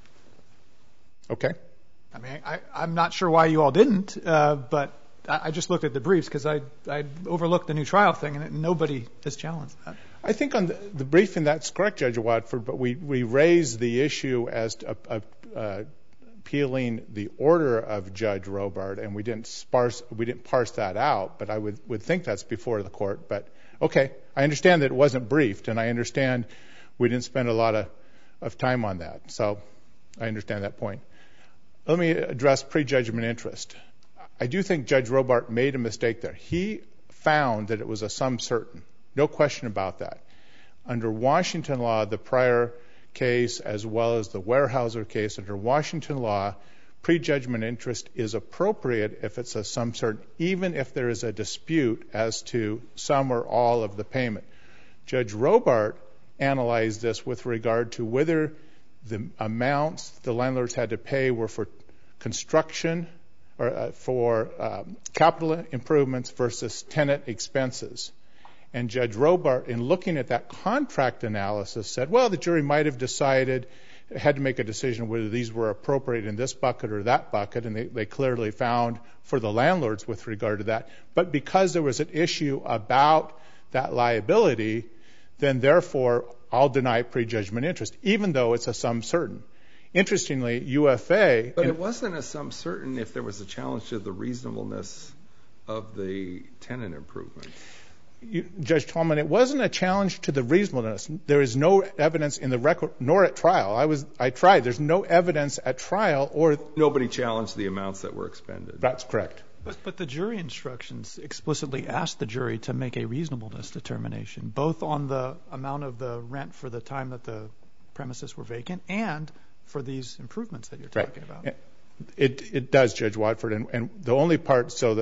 Okay. I mean, I, I'm not sure why you all didn't, uh, but I, I just looked at the briefs because I, I overlooked the new trial thing, and it, nobody has challenged that. I think on the, the briefing that's correct, Judge Watford, but we, we raised the issue as to, uh, uh, appealing the order of Judge Robart, and we didn't sparse, we didn't parse that out, but I would, would think that's before the court. But okay, I understand that it wasn't briefed, and I understand we didn't spend a lot of, of time on that. So I understand that point. Let me address prejudgment interest. I do think Judge Robart made a mistake there. He found that it was a sum certain. No question about that. Under Washington law, the prior case as well as the Weyerhaeuser case, under Washington law, prejudgment interest is appropriate if it's a sum certain, even if there is a dispute as to some or all of the payment. Judge Robart analyzed this with regard to whether the amounts the landlords had to pay were for construction or uh, for um, capital improvements versus tenant expenses. And Judge Robart, in looking at that contract analysis, said, well, the jury might have decided, had to make a decision whether these were appropriate in this bucket or that bucket, and they, they clearly found for the landlords with regard to that. But because there was an issue about that liability, then therefore I'll deny prejudgment interest, even though it's a sum certain. Interestingly, U F A... But it wasn't a sum certain if there was a challenge to the reasonableness of the tenant improvements. You, Judge Tallman, it wasn't a challenge to the reasonableness. There is no evidence in the record, nor at trial. I was, I tried. There's no evidence at trial or... Nobody challenged the amounts that were expended. That's correct. But, but the jury instructions explicitly asked the jury to make a reasonableness determination, both on the amount of the rent for the time that the premises were vacant and for these improvements that you're talking right. about. It, it does, Judge Watford. And, and the only part so that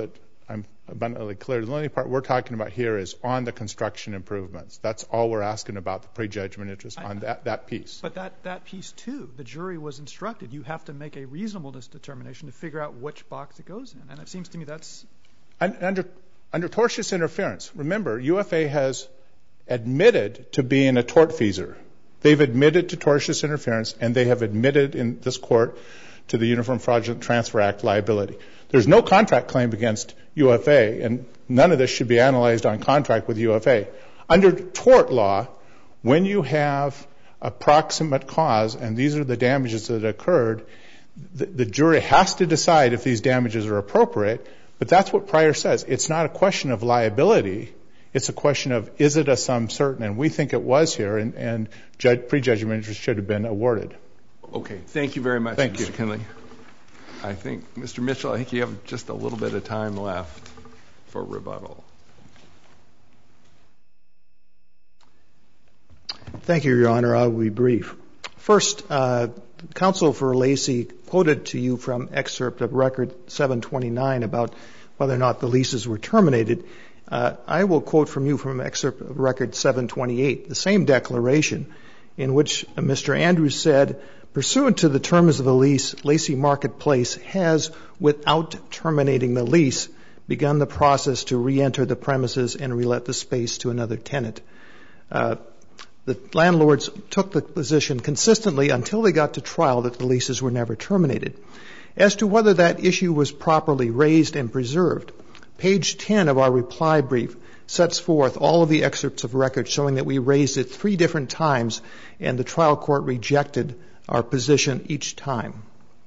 I'm abundantly clear. The only part we're talking about here is on the construction improvements. That's all we're asking about, the prejudgment interest on that, that piece. But that, that piece, too, the jury was instructed. You have to make a reasonableness determination to figure out which box it goes in. And it seems to me that's... Under, under tortious interference, remember, U F A has admitted to being a tortfeasor. They've admitted to tortious interference, and they have admitted in this court to the Uniform Fraudulent Transfer Act liability. There's no contract claim against U F A, and none of this should be analyzed on contract with U F A. Under tort law, when you have a proximate cause, and these are the damages that occurred, the, the jury has to decide if these damages are appropriate, but that's what Pryor says. It's not a question of liability. It's a question of, is it a sum certain? And we think it was here, and, and judge, prejudgment interest should have been awarded. Okay. Thank you very much, Thank Mister you. Kinley. I think, Mister Mitchell, I think you have just a little bit of time left for rebuttal. Thank you, Your Honor. I'll be brief. First, uh, counsel for Lacey quoted to you from excerpt of Record seven twenty-nine about whether or not the leases were terminated. Uh, I will quote from you from excerpt of Record seven twenty-eight, the same declaration in which uh, Mister Andrews said, pursuant to the terms of the lease, Lacey Marketplace has, without terminating the lease, begun the process to re-enter the premises and relet the space to another tenant. Uh, the landlords took the position consistently until they got to trial that the leases were never terminated. As to whether that issue was properly raised and preserved, page ten of our reply brief sets forth all of the excerpts of record showing that we raised it three different times and the trial court rejected our position each time.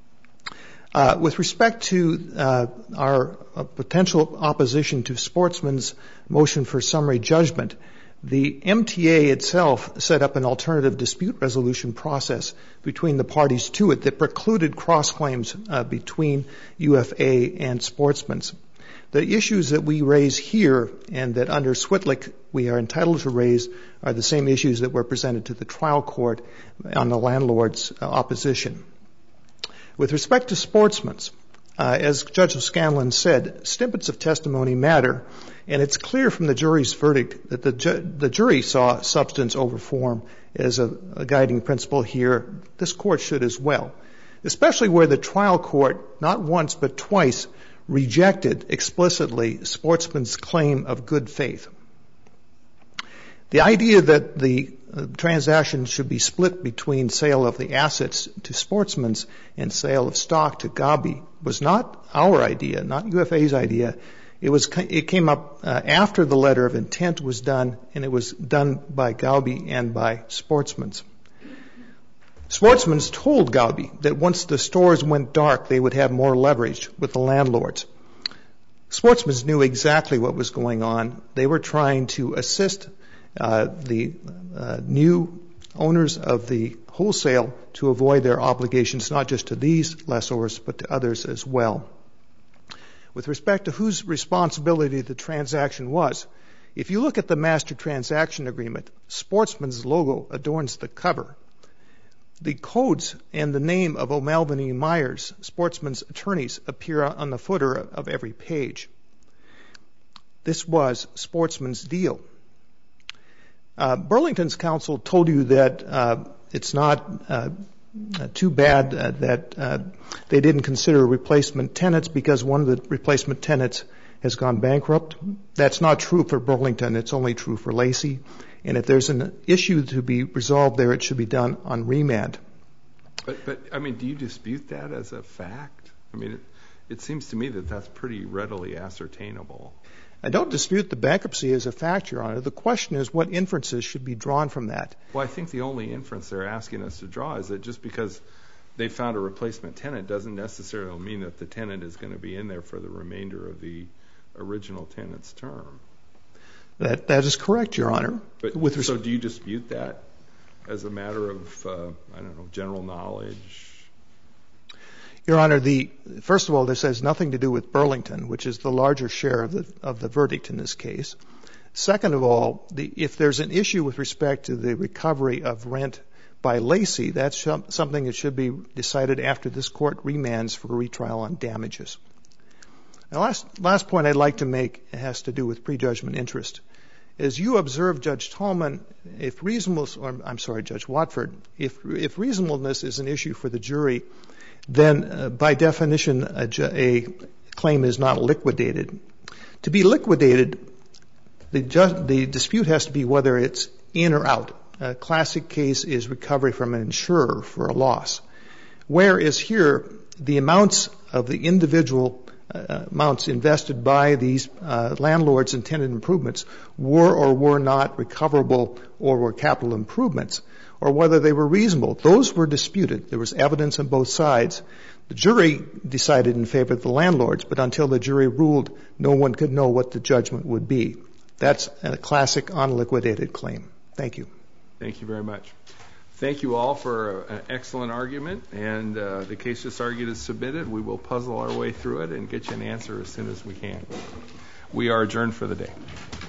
Uh, with respect to uh, our uh, potential opposition to Sportsman's motion for summary judgment, the M T A itself set up an alternative dispute resolution process between the parties to it that precluded cross-claims uh, between U F A and Sportsman's. The issues that we raise here and that under Switlick we are entitled to raise are the same issues that were presented to the trial court on the landlord's uh, opposition. With respect to Sportsman's, uh, as Judge O'Scanlan said, snippets of testimony matter, and it's clear from the jury's verdict that the, ju- the jury saw substance over form as a, a guiding principle here. This court should as well, especially where the trial court not once but twice rejected explicitly Sportsman's claim of good faith. The idea that the uh, transaction should be split between sale of the assets to Sportsman's and sale of stock to Gabi was not our idea, not U F A's idea. It was it came up uh, after the letter of intent was done, and it was done by Gabi and by Sportsman's. Sportsman's told Gabi that once the stores went dark, they would have more leverage with the landlords. Sportsman's knew exactly what was going on. They were trying to assist uh, the uh, new owners of the wholesale to avoid their obligations, not just to these lessors, but to others as well. With respect to whose responsibility the transaction was, if you look at the master transaction agreement, Sportsman's logo adorns the cover. The codes and the name of O'Malveny Myers, Sportsman's attorneys, appear on the footer of every page. This was Sportsman's deal. Uh, Burlington's counsel told you that uh, it's not uh, too bad uh, that uh, they didn't consider replacement tenants because one of the replacement tenants has gone bankrupt. That's not true for Burlington. It's only true for Lacey. And if there's an issue to be resolved there, it should be done on remand. But, but I mean, do you dispute that as a fact? I mean, it, it seems to me that that's pretty readily ascertainable. I don't dispute the bankruptcy as a fact, Your Honor. The question is what inferences should be drawn from that. Well, I think the only inference they're asking us to draw is that just because they found a replacement tenant doesn't necessarily mean that the tenant is going to be in there for the remainder of the original tenant's term. That that is correct, Your Honor. But, With res- so do you dispute that as a matter of, uh, I don't know, general knowledge? Your Honor, the first of all, this has nothing to do with Burlington, which is the larger share of the of the verdict in this case. Second of all, the, if there's an issue with respect to the recovery of rent by Lacey, that's something that should be decided after this court remands for retrial on damages. The last, last point I'd like to make has to do with prejudgment interest. As you observed, Judge Tallman, if reasonableness, or I'm sorry, Judge Watford, if, if reasonableness is an issue for the jury, then uh, by definition a, a claim is not liquidated. To be liquidated, the, ju- the dispute has to be whether it's in or out. A classic case is recovery from an insurer for a loss. Whereas here, the amounts of the individual uh, amounts invested by these uh, landlords' intended improvements were or were not recoverable or were capital improvements, or whether they were reasonable. Those were disputed. There was evidence on both sides. The jury decided in favor of the landlords, but until the jury ruled, no one could know what the judgment would be. That's a classic unliquidated claim. Thank you. Thank you very much. Thank you all for an excellent argument, and uh, the case just argued is submitted. We will puzzle our way through it and get you an answer as soon as we can. We are adjourned for the day.